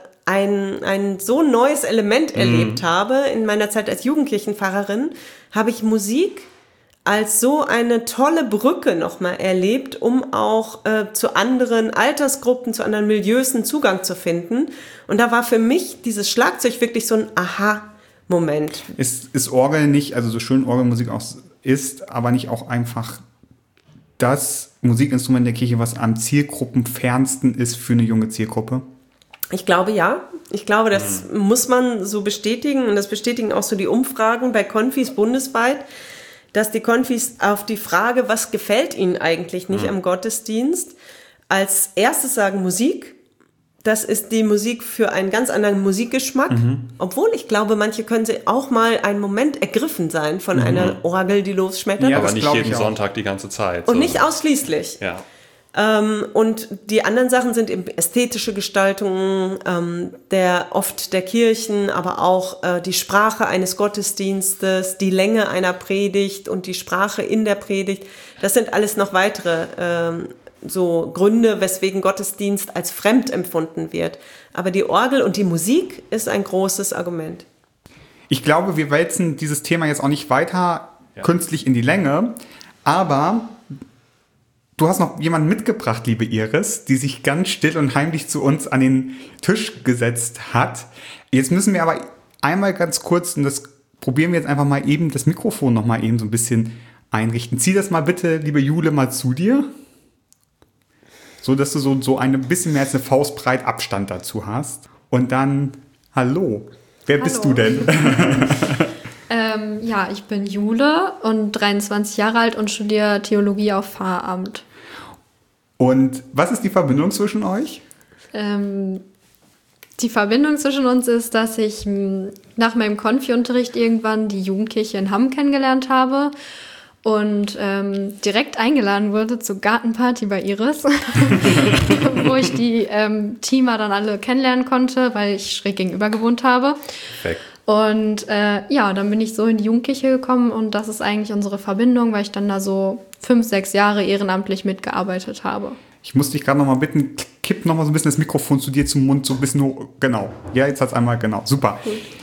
ein so neues Element erlebt habe. In meiner Zeit als Jugendkirchenpfarrerin habe ich Musik als so eine tolle Brücke nochmal erlebt, um auch zu anderen Altersgruppen, zu anderen Milieus einen Zugang zu finden. Und da war für mich dieses Schlagzeug wirklich so ein Aha-Moment. Ist Orgel nicht, also so schön Orgelmusik auch ist, aber nicht auch einfach das Musikinstrument der Kirche, was am zielgruppenfernsten ist für eine junge Zielgruppe? Ich glaube, ja. Ich glaube, das muss man so bestätigen. Und das bestätigen auch so die Umfragen bei Konfis bundesweit, dass die Konfis auf die Frage, was gefällt ihnen eigentlich nicht am Gottesdienst, als erstes sagen Musik. Das ist die Musik für einen ganz anderen Musikgeschmack. Obwohl ich glaube, manche können sie auch mal einen Moment ergriffen sein von einer Orgel, die losschmettert. Ja, Aber das nicht glaub jeden ich auch. Sonntag die ganze Zeit. Und so. nicht ausschließlich. Ja. Und die anderen Sachen sind eben ästhetische Gestaltungen oft der Kirchen, aber auch die Sprache eines Gottesdienstes, die Länge einer Predigt und die Sprache in der Predigt. Das sind alles noch weitere so Gründe, weswegen Gottesdienst als fremd empfunden wird. Aber die Orgel und die Musik ist ein großes Argument. Ich glaube, wir wälzen dieses Thema jetzt auch nicht weiter künstlich in die Länge, aber du hast noch jemanden mitgebracht, liebe Iris, die sich ganz still und heimlich zu uns an den Tisch gesetzt hat. Jetzt müssen wir aber einmal ganz kurz, und das probieren wir jetzt einfach mal eben, das Mikrofon noch mal eben so ein bisschen einrichten. Zieh das mal bitte, liebe Jule, mal zu dir. So, dass du so ein bisschen mehr als eine Faustbreit Abstand dazu hast. Und dann, hallo, wer bist du denn? Ja, ich bin Jule und 23 Jahre alt und studiere Theologie auf Pfarramt. Und was ist die Verbindung zwischen euch? Die Verbindung zwischen uns ist, dass ich nach meinem Konfi-Unterricht irgendwann die Jugendkirche in Hamm kennengelernt habe und direkt eingeladen wurde zur Gartenparty bei Iris, wo ich die Teamer dann alle kennenlernen konnte, weil ich schräg gegenüber gewohnt habe. Perfekt. Und dann bin ich so in die Jugendkirche gekommen und das ist eigentlich unsere Verbindung, weil ich dann da so 5-6 Jahre ehrenamtlich mitgearbeitet habe. Ich muss dich gerade noch mal bitten, kipp noch mal so ein bisschen das Mikrofon zu dir zum Mund, so ein bisschen hoch. Genau. Ja, jetzt hat's einmal, genau. Super.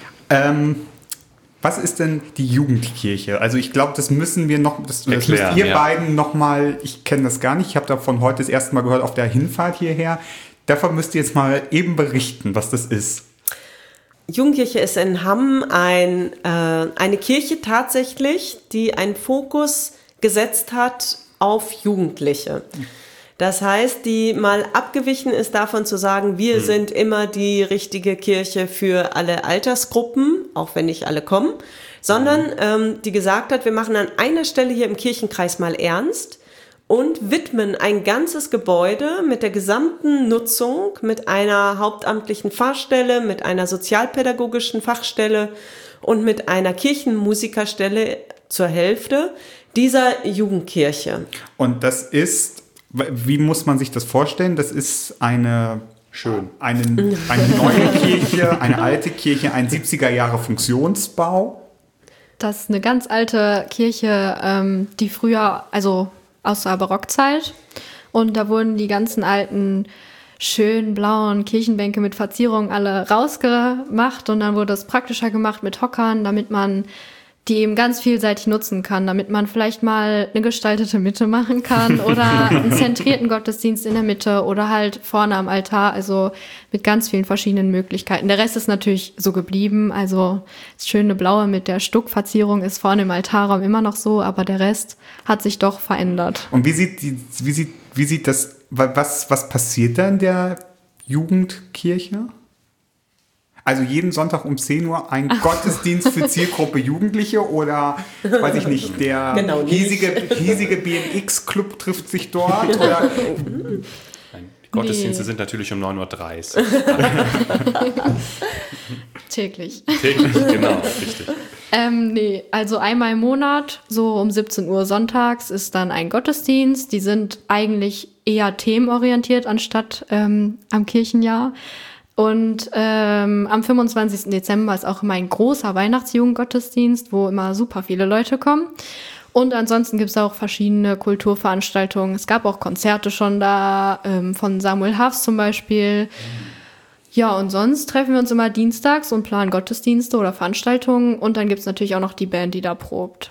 Was ist denn die Jugendkirche? Also ich glaube, das müssen wir noch, das müsst ihr beiden noch mal, ich kenne das gar nicht, ich habe davon heute das erste Mal gehört auf der Hinfahrt hierher. Davon müsst ihr jetzt mal eben berichten, was das ist. Jugendkirche ist in Hamm eine Kirche tatsächlich, die einen Fokus gesetzt hat auf Jugendliche. Das heißt, die mal abgewichen ist davon zu sagen, wir sind immer die richtige Kirche für alle Altersgruppen, auch wenn nicht alle kommen, sondern die gesagt hat, wir machen an einer Stelle hier im Kirchenkreis mal ernst und widmen ein ganzes Gebäude mit der gesamten Nutzung, mit einer hauptamtlichen Pfarrstelle, mit einer sozialpädagogischen Fachstelle und mit einer Kirchenmusikerstelle zur Hälfte dieser Jugendkirche. Und das ist, wie muss man sich das vorstellen? Das ist eine neue Kirche, eine alte Kirche, ein 70er-Jahre-Funktionsbau. Das ist eine ganz alte Kirche, die früher, also aus der Barockzeit. Und da wurden die ganzen alten, schönen blauen Kirchenbänke mit Verzierungen alle rausgemacht. Und dann wurde es praktischer gemacht mit Hockern, damit man die eben ganz vielseitig nutzen kann, damit man vielleicht mal eine gestaltete Mitte machen kann oder einen zentrierten Gottesdienst in der Mitte oder halt vorne am Altar, also mit ganz vielen verschiedenen Möglichkeiten. Der Rest ist natürlich so geblieben, also das schöne Blaue mit der Stuckverzierung ist vorne im Altarraum immer noch so, aber der Rest hat sich doch verändert. Und wie sieht das, was passiert da in der Jugendkirche? Also jeden Sonntag um 10 Uhr ein Gottesdienst für Zielgruppe Jugendliche oder, weiß ich nicht, der hiesige BMX-Club trifft sich dort? Oder? Nein, die Gottesdienste sind natürlich um 9.30 Uhr. Täglich. Täglich, genau, richtig. Also einmal im Monat, so um 17 Uhr sonntags, ist dann ein Gottesdienst. Die sind eigentlich eher themenorientiert anstatt am Kirchenjahr. Und am 25. Dezember ist auch immer ein großer Weihnachtsjugendgottesdienst, wo immer super viele Leute kommen. Und ansonsten gibt es auch verschiedene Kulturveranstaltungen. Es gab auch Konzerte schon da, von Samuel Hafs zum Beispiel. Ja, und sonst treffen wir uns immer dienstags und planen Gottesdienste oder Veranstaltungen. Und dann gibt es natürlich auch noch die Band, die da probt.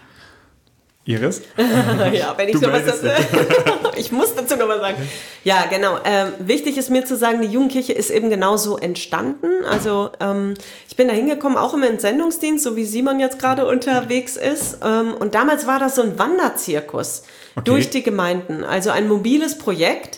Iris? Ja, wenn ich noch was dazu... Ich muss dazu noch was sagen. Ja, genau. Wichtig ist mir zu sagen, die Jugendkirche ist eben genauso entstanden. Also ich bin da hingekommen, auch im Entsendungsdienst, so wie Simon jetzt gerade unterwegs ist. Und damals war das so ein Wanderzirkus durch die Gemeinden. Also ein mobiles Projekt,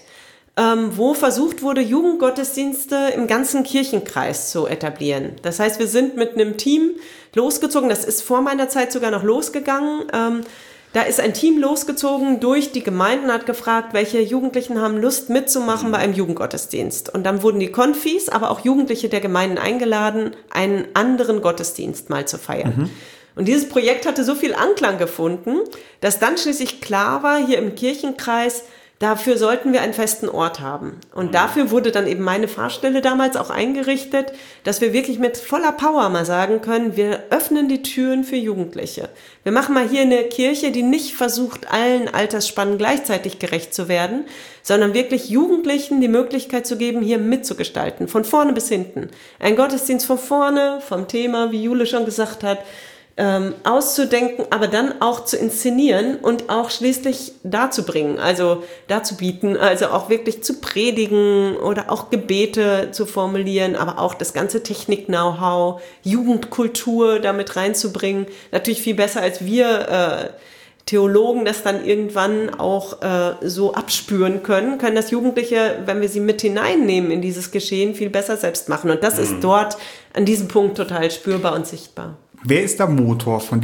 wo versucht wurde, Jugendgottesdienste im ganzen Kirchenkreis zu etablieren. Das heißt, wir sind mit einem Team losgezogen. Das ist vor meiner Zeit sogar noch losgegangen. Da ist ein Team losgezogen durch die Gemeinden, hat gefragt, welche Jugendlichen haben Lust mitzumachen bei einem Jugendgottesdienst. Und dann wurden die Konfis, aber auch Jugendliche der Gemeinden eingeladen, einen anderen Gottesdienst mal zu feiern. Und dieses Projekt hatte so viel Anklang gefunden, dass dann schließlich klar war, hier im Kirchenkreis, dafür sollten wir einen festen Ort haben. Und dafür wurde dann eben meine Pfarrstelle damals auch eingerichtet, dass wir wirklich mit voller Power mal sagen können, wir öffnen die Türen für Jugendliche. Wir machen mal hier eine Kirche, die nicht versucht, allen Altersspannen gleichzeitig gerecht zu werden, sondern wirklich Jugendlichen die Möglichkeit zu geben, hier mitzugestalten, von vorne bis hinten. Ein Gottesdienst von vorne, vom Thema, wie Jule schon gesagt hat, auszudenken, aber dann auch zu inszenieren und auch schließlich darzubringen, also darzubieten, also auch wirklich zu predigen oder auch Gebete zu formulieren, aber auch das ganze Technik-Know-how, Jugendkultur damit reinzubringen. Natürlich viel besser als wir Theologen das dann irgendwann auch so abspüren können das Jugendliche, wenn wir sie mit hineinnehmen in dieses Geschehen, viel besser selbst machen. Und das ist dort an diesem Punkt total spürbar und sichtbar. Wer ist der Motor von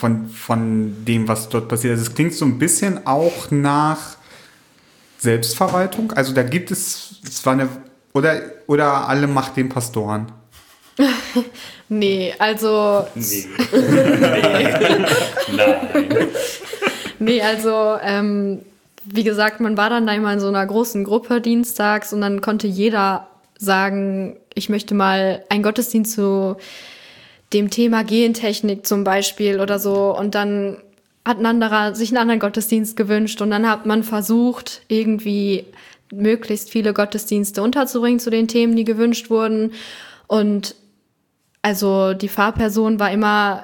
dem, was dort passiert? Also es klingt so ein bisschen auch nach Selbstverwaltung. Also da gibt es zwar eine, oder alle Macht den Pastoren. Nee, also... Nee. Nein. Nee, also wie gesagt, man war dann da immer in so einer großen Gruppe dienstags und dann konnte jeder sagen, ich möchte mal einen Gottesdienst zu dem Thema Gentechnik zum Beispiel oder so. Und dann hat ein anderer sich einen anderen Gottesdienst gewünscht und dann hat man versucht, irgendwie möglichst viele Gottesdienste unterzubringen zu den Themen, die gewünscht wurden. Und also die Fahrperson war immer,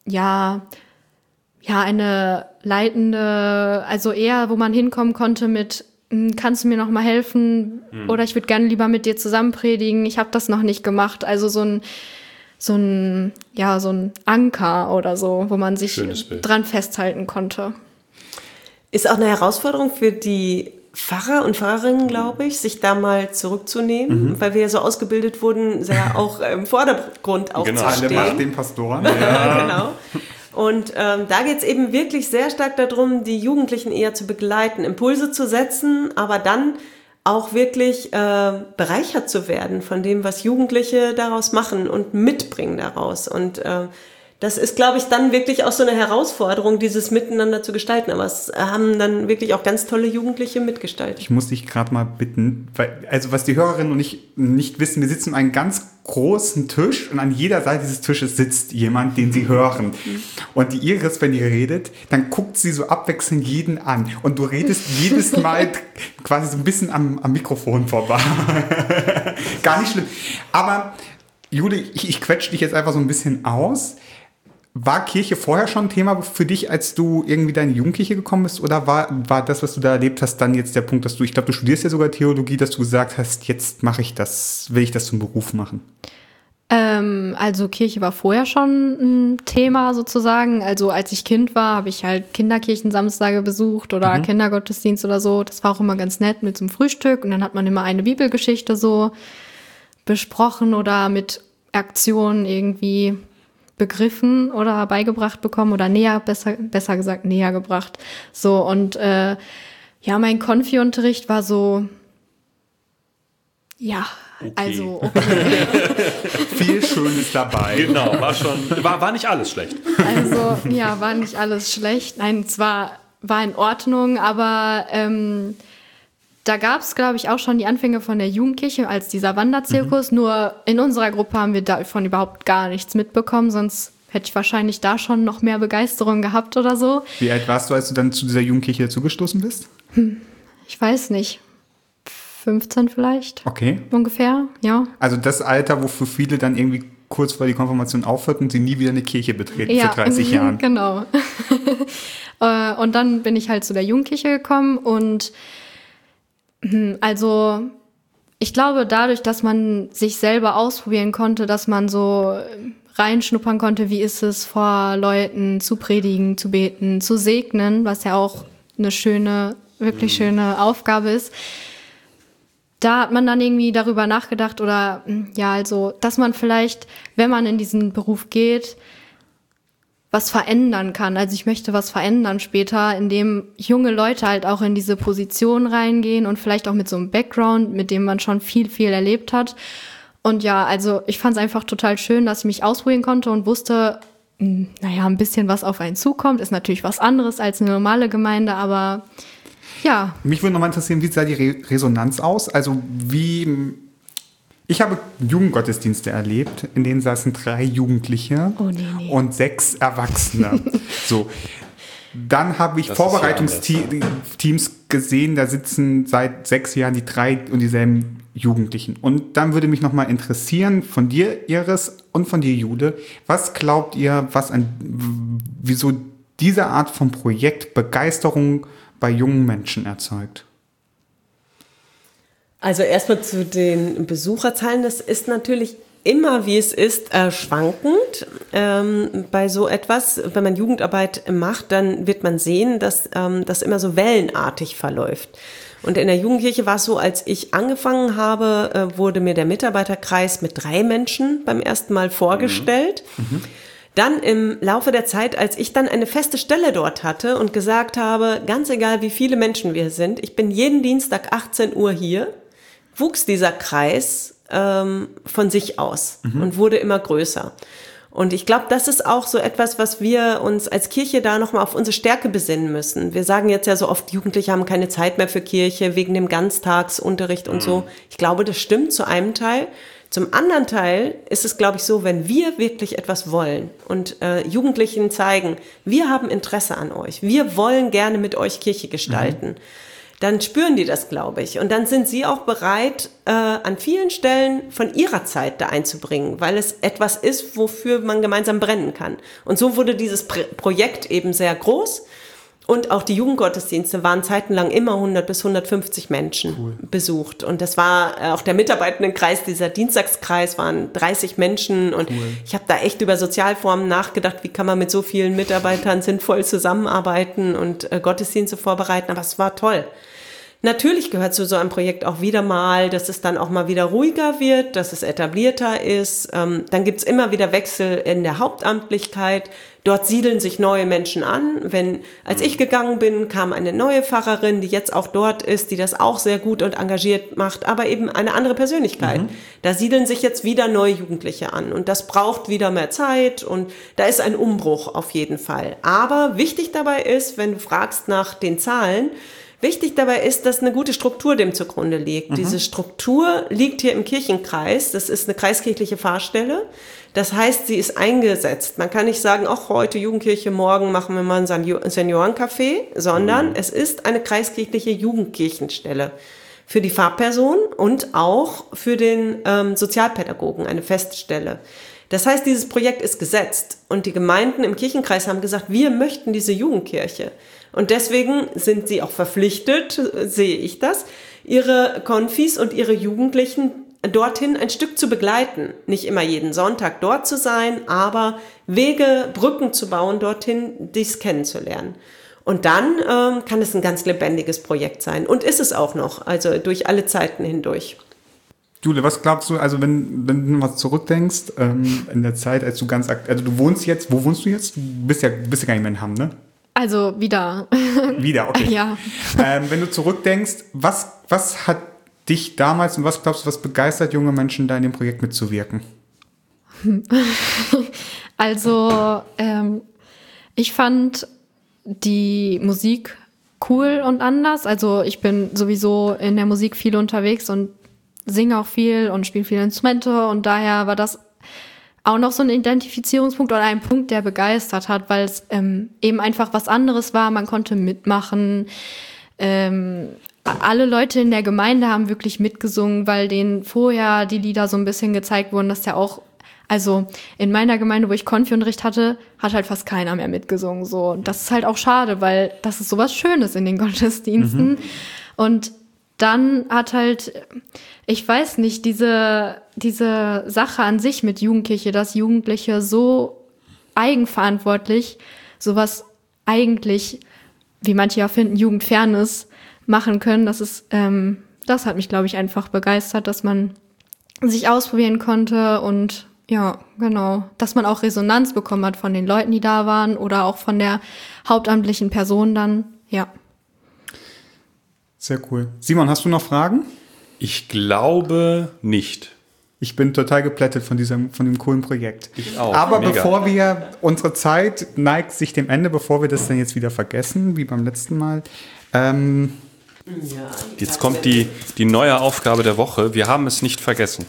eine leitende, also eher, wo man hinkommen konnte mit, kannst du mir noch mal helfen? Oder ich würde gerne lieber mit dir zusammen predigen. Ich habe das noch nicht gemacht. Also so ein Anker oder so, wo man sich dran festhalten konnte. Ist auch eine Herausforderung für die Pfarrer und Pfarrerinnen, glaube ich, sich da mal zurückzunehmen, weil wir ja so ausgebildet wurden, sehr auch im Vordergrund auch zu stehen. Alle macht den Pastoren. Ja. Genau. Und da geht es eben wirklich sehr stark darum, die Jugendlichen eher zu begleiten, Impulse zu setzen, aber dann auch wirklich bereichert zu werden von dem, was Jugendliche daraus machen und mitbringen daraus. Und das ist, glaube ich, dann wirklich auch so eine Herausforderung, dieses Miteinander zu gestalten. Aber es haben dann wirklich auch ganz tolle Jugendliche mitgestaltet. Ich muss dich gerade mal bitten, also was die Hörerinnen und ich nicht wissen, wir sitzen an einem ganz großen Tisch und an jeder Seite dieses Tisches sitzt jemand, den sie hören. Und die Iris, wenn ihr redet, dann guckt sie so abwechselnd jeden an. Und du redest jedes Mal quasi so ein bisschen am Mikrofon vorbei. Gar nicht schlimm. Aber Jude, ich quetsche dich jetzt einfach so ein bisschen aus. War Kirche vorher schon ein Thema für dich, als du irgendwie in deine Jugendkirche gekommen bist? Oder war das, was du da erlebt hast, dann jetzt der Punkt, dass ich glaube, du studierst ja sogar Theologie, dass du gesagt hast, jetzt mache ich das, will ich das zum Beruf machen? Also Kirche war vorher schon ein Thema sozusagen. Also als ich Kind war, habe ich halt Kinderkirchensamstage besucht oder Kindergottesdienst oder so. Das war auch immer ganz nett mit so einem Frühstück. Und dann hat man immer eine Bibelgeschichte so besprochen oder mit Aktionen irgendwie begriffen oder beigebracht bekommen oder besser gesagt näher gebracht. So und mein Konfi-Unterricht war so, okay. Also okay. Viel Schönes dabei. Genau, war nicht alles schlecht. Also war nicht alles schlecht. Nein, es war in Ordnung, aber da gab es, glaube ich, auch schon die Anfänge von der Jugendkirche als dieser Wanderzirkus. Nur in unserer Gruppe haben wir davon überhaupt gar nichts mitbekommen, sonst hätte ich wahrscheinlich da schon noch mehr Begeisterung gehabt oder so. Wie alt warst du, als du dann zu dieser Jugendkirche dazugestoßen bist? Ich weiß nicht. 15 vielleicht. Okay. Ungefähr, ja. Also das Alter, wo für viele dann irgendwie kurz vor die Konfirmation aufhört und sie nie wieder eine Kirche betreten für 30 Jahren. Genau. Und dann bin ich halt zu der Jugendkirche gekommen und also ich glaube, dadurch, dass man sich selber ausprobieren konnte, dass man so reinschnuppern konnte, wie ist es, vor Leuten zu predigen, zu beten, zu segnen, was ja auch eine wirklich schöne Aufgabe ist. Da hat man dann irgendwie darüber nachgedacht oder dass man vielleicht, wenn man in diesen Beruf geht, was verändern kann. Also ich möchte was verändern später, indem junge Leute halt auch in diese Position reingehen und vielleicht auch mit so einem Background, mit dem man schon viel, viel erlebt hat. Und also ich fand es einfach total schön, dass ich mich ausprobieren konnte und wusste, ein bisschen was auf einen zukommt. Ist natürlich was anderes als eine normale Gemeinde, aber ja. Mich würde nochmal interessieren, wie sah die Resonanz aus? Also ich habe Jugendgottesdienste erlebt, in denen saßen 3 Jugendliche und 6 Erwachsene. So. Dann habe ich Vorbereitungsteams gesehen, da sitzen seit 6 Jahren die 3 und dieselben Jugendlichen. Und dann würde mich nochmal interessieren, von dir, Iris, und von dir, Jude, was glaubt ihr, wieso diese Art von Projekt Begeisterung bei jungen Menschen erzeugt? Also erstmal zu den Besucherzahlen. Das ist natürlich immer, wie es ist, schwankend bei so etwas. Wenn man Jugendarbeit macht, dann wird man sehen, dass das immer so wellenartig verläuft. Und in der Jugendkirche war es so, als ich angefangen habe, wurde mir der Mitarbeiterkreis mit 3 Menschen beim ersten Mal vorgestellt. Dann im Laufe der Zeit, als ich dann eine feste Stelle dort hatte und gesagt habe, ganz egal wie viele Menschen wir sind, ich bin jeden Dienstag 18 Uhr hier, wuchs dieser Kreis von sich aus und wurde immer größer. Und ich glaube, das ist auch so etwas, was wir uns als Kirche da nochmal auf unsere Stärke besinnen müssen. Wir sagen jetzt ja so oft, Jugendliche haben keine Zeit mehr für Kirche wegen dem Ganztagsunterricht und so. Ich glaube, das stimmt zu einem Teil. Zum anderen Teil ist es, glaube ich, so, wenn wir wirklich etwas wollen und Jugendlichen zeigen, wir haben Interesse an euch, wir wollen gerne mit euch Kirche gestalten, dann spüren die das, glaube ich. Und dann sind sie auch bereit, an vielen Stellen von ihrer Zeit da einzubringen, weil es etwas ist, wofür man gemeinsam brennen kann. Und so wurde dieses Projekt eben sehr groß. Und auch die Jugendgottesdienste waren zeitenlang immer 100 bis 150 Menschen besucht. Und das war auch der Mitarbeitendenkreis, dieser Dienstagskreis waren 30 Menschen. Und ich habe da echt über Sozialformen nachgedacht, wie kann man mit so vielen Mitarbeitern sinnvoll zusammenarbeiten und Gottesdienste vorbereiten. Aber es war toll. Natürlich gehört zu so einem Projekt auch wieder mal, dass es dann auch mal wieder ruhiger wird, dass es etablierter ist. Dann gibt's immer wieder Wechsel in der Hauptamtlichkeit. Dort siedeln sich neue Menschen an. Als ich gegangen bin, kam eine neue Pfarrerin, die jetzt auch dort ist, die das auch sehr gut und engagiert macht, aber eben eine andere Persönlichkeit. Da siedeln sich jetzt wieder neue Jugendliche an und das braucht wieder mehr Zeit und da ist ein Umbruch auf jeden Fall. Aber wichtig dabei ist, wenn du fragst nach den Zahlen, wichtig dabei ist, dass eine gute Struktur dem zugrunde liegt. Diese Struktur liegt hier im Kirchenkreis. Das ist eine kreiskirchliche Pfarrstelle. Das heißt, sie ist eingesetzt. Man kann nicht sagen, ach, heute Jugendkirche, morgen machen wir mal ein Seniorencafé, sondern es ist eine kreiskirchliche Jugendkirchenstelle für die Pfarrperson und auch für den Sozialpädagogen, eine Feststelle. Das heißt, dieses Projekt ist gesetzt und die Gemeinden im Kirchenkreis haben gesagt, wir möchten diese Jugendkirche. Und deswegen sind sie auch verpflichtet, sehe ich das, ihre Konfis und ihre Jugendlichen dorthin ein Stück zu begleiten. Nicht immer jeden Sonntag dort zu sein, aber Wege, Brücken zu bauen dorthin, dies kennenzulernen. Und dann kann es ein ganz lebendiges Projekt sein. Und ist es auch noch, also durch alle Zeiten hindurch. Jule, was glaubst du, also wenn du mal zurückdenkst, in der Zeit, als du also du wohnst jetzt, wo wohnst du jetzt? Du bist ja gar nicht mehr in Hamm, ne? Also wieder. Wieder, okay. Ja. Wenn du zurückdenkst, was hat dich damals und was glaubst du, was begeistert junge Menschen, da in dem Projekt mitzuwirken? Also, ich fand die Musik cool und anders. Also ich bin sowieso in der Musik viel unterwegs und singe auch viel und spiele viele Instrumente und daher war das auch noch so ein Identifizierungspunkt oder ein Punkt, der begeistert hat, weil es eben einfach was anderes war. Man konnte mitmachen. Alle Leute in der Gemeinde haben wirklich mitgesungen, weil denen vorher die Lieder so ein bisschen gezeigt wurden, dass der auch, also in meiner Gemeinde, wo ich Konfi-Unterricht hatte, hat halt fast keiner mehr mitgesungen. So. Und das ist halt auch schade, weil das ist sowas Schönes in den Gottesdiensten. Und dann hat halt, ich weiß nicht, diese Sache an sich mit Jugendkirche, dass Jugendliche so eigenverantwortlich sowas eigentlich, wie manche ja finden, Jugendfernes machen können, das hat mich, glaube ich, einfach begeistert, dass man sich ausprobieren konnte und ja, genau, dass man auch Resonanz bekommen hat von den Leuten, die da waren oder auch von der hauptamtlichen Person dann, ja. Sehr cool. Simon, hast du noch Fragen? Ich glaube nicht. Ich bin total geplättet von dem coolen Projekt. Ich auch. Aber mega. bevor wir, unsere Zeit neigt sich dem Ende, bevor wir das dann jetzt wieder vergessen, wie beim letzten Mal. Jetzt kommt die neue Aufgabe der Woche. Wir haben es nicht vergessen.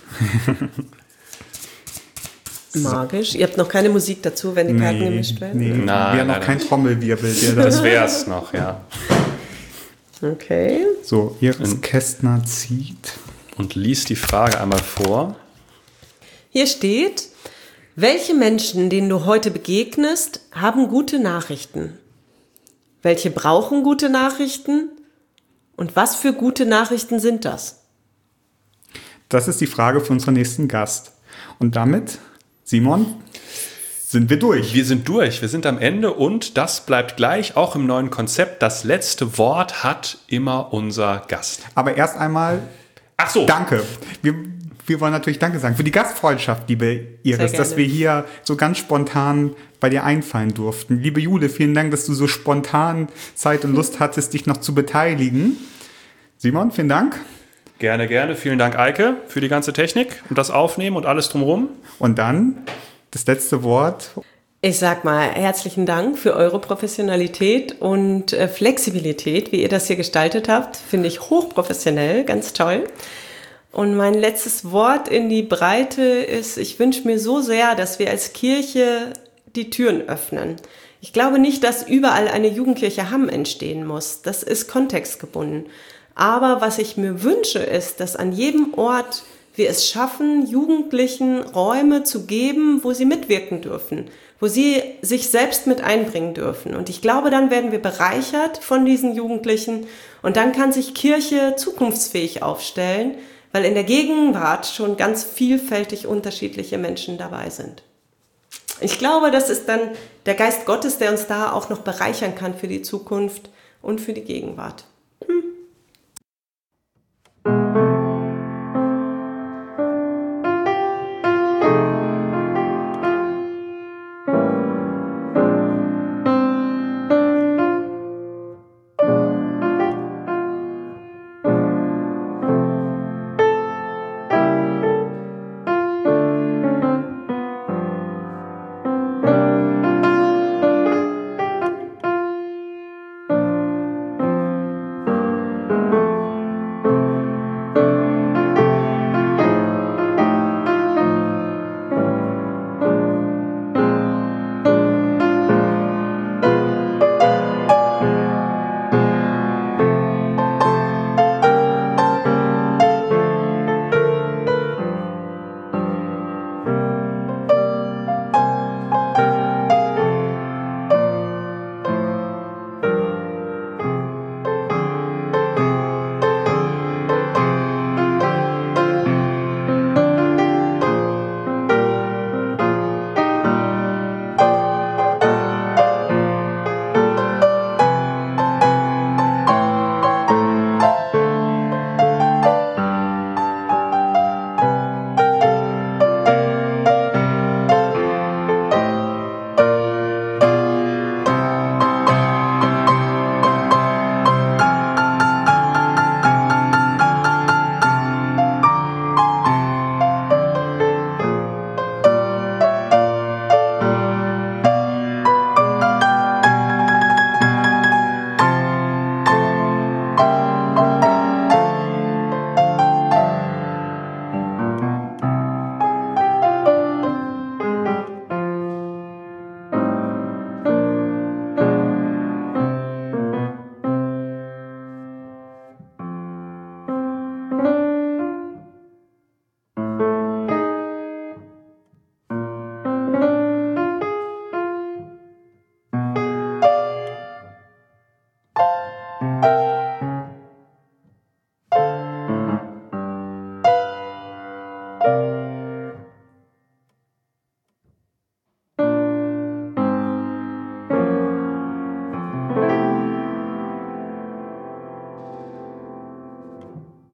Magisch. Ihr habt noch keine Musik dazu, wenn die Karten gemischt werden? Nee, Nein, wir haben noch nein, kein Trommelwirbel. Das wär's noch, ja. Okay. So, Iris Kästner zieht. Und lies die Frage einmal vor. Hier steht, welche Menschen, denen du heute begegnest, haben gute Nachrichten? Welche brauchen gute Nachrichten? Und was für gute Nachrichten sind das? Das ist die Frage für unseren nächsten Gast. Und damit, Simon, sind wir durch. Wir sind durch, wir sind am Ende und das bleibt gleich, auch im neuen Konzept. Das letzte Wort hat immer unser Gast. Aber erst einmal, Ach so. danke. Wir wollen natürlich Danke sagen für die Gastfreundschaft, liebe Iris, dass wir hier so ganz spontan bei dir einfallen durften. Liebe Jule, vielen Dank, dass du so spontan Zeit und Lust hattest, dich noch zu beteiligen. Simon, vielen Dank. Gerne, gerne. Vielen Dank, Eike, für die ganze Technik und das Aufnehmen und alles drumherum. Und dann das letzte Wort. Ich sag mal, herzlichen Dank für eure Professionalität und Flexibilität, wie ihr das hier gestaltet habt. Finde ich hochprofessionell, ganz toll. Und mein letztes Wort in die Breite ist, ich wünsche mir so sehr, dass wir als Kirche die Türen öffnen. Ich glaube nicht, dass überall eine Jugendkirche Hamm entstehen muss. Das ist kontextgebunden. Aber was ich mir wünsche, ist, dass an jedem Ort wir es schaffen, Jugendlichen Räume zu geben, wo sie mitwirken dürfen, wo sie sich selbst mit einbringen dürfen. Und ich glaube, dann werden wir bereichert von diesen Jugendlichen und dann kann sich Kirche zukunftsfähig aufstellen, weil in der Gegenwart schon ganz vielfältig unterschiedliche Menschen dabei sind. Ich glaube, das ist dann der Geist Gottes, der uns da auch noch bereichern kann für die Zukunft und für die Gegenwart.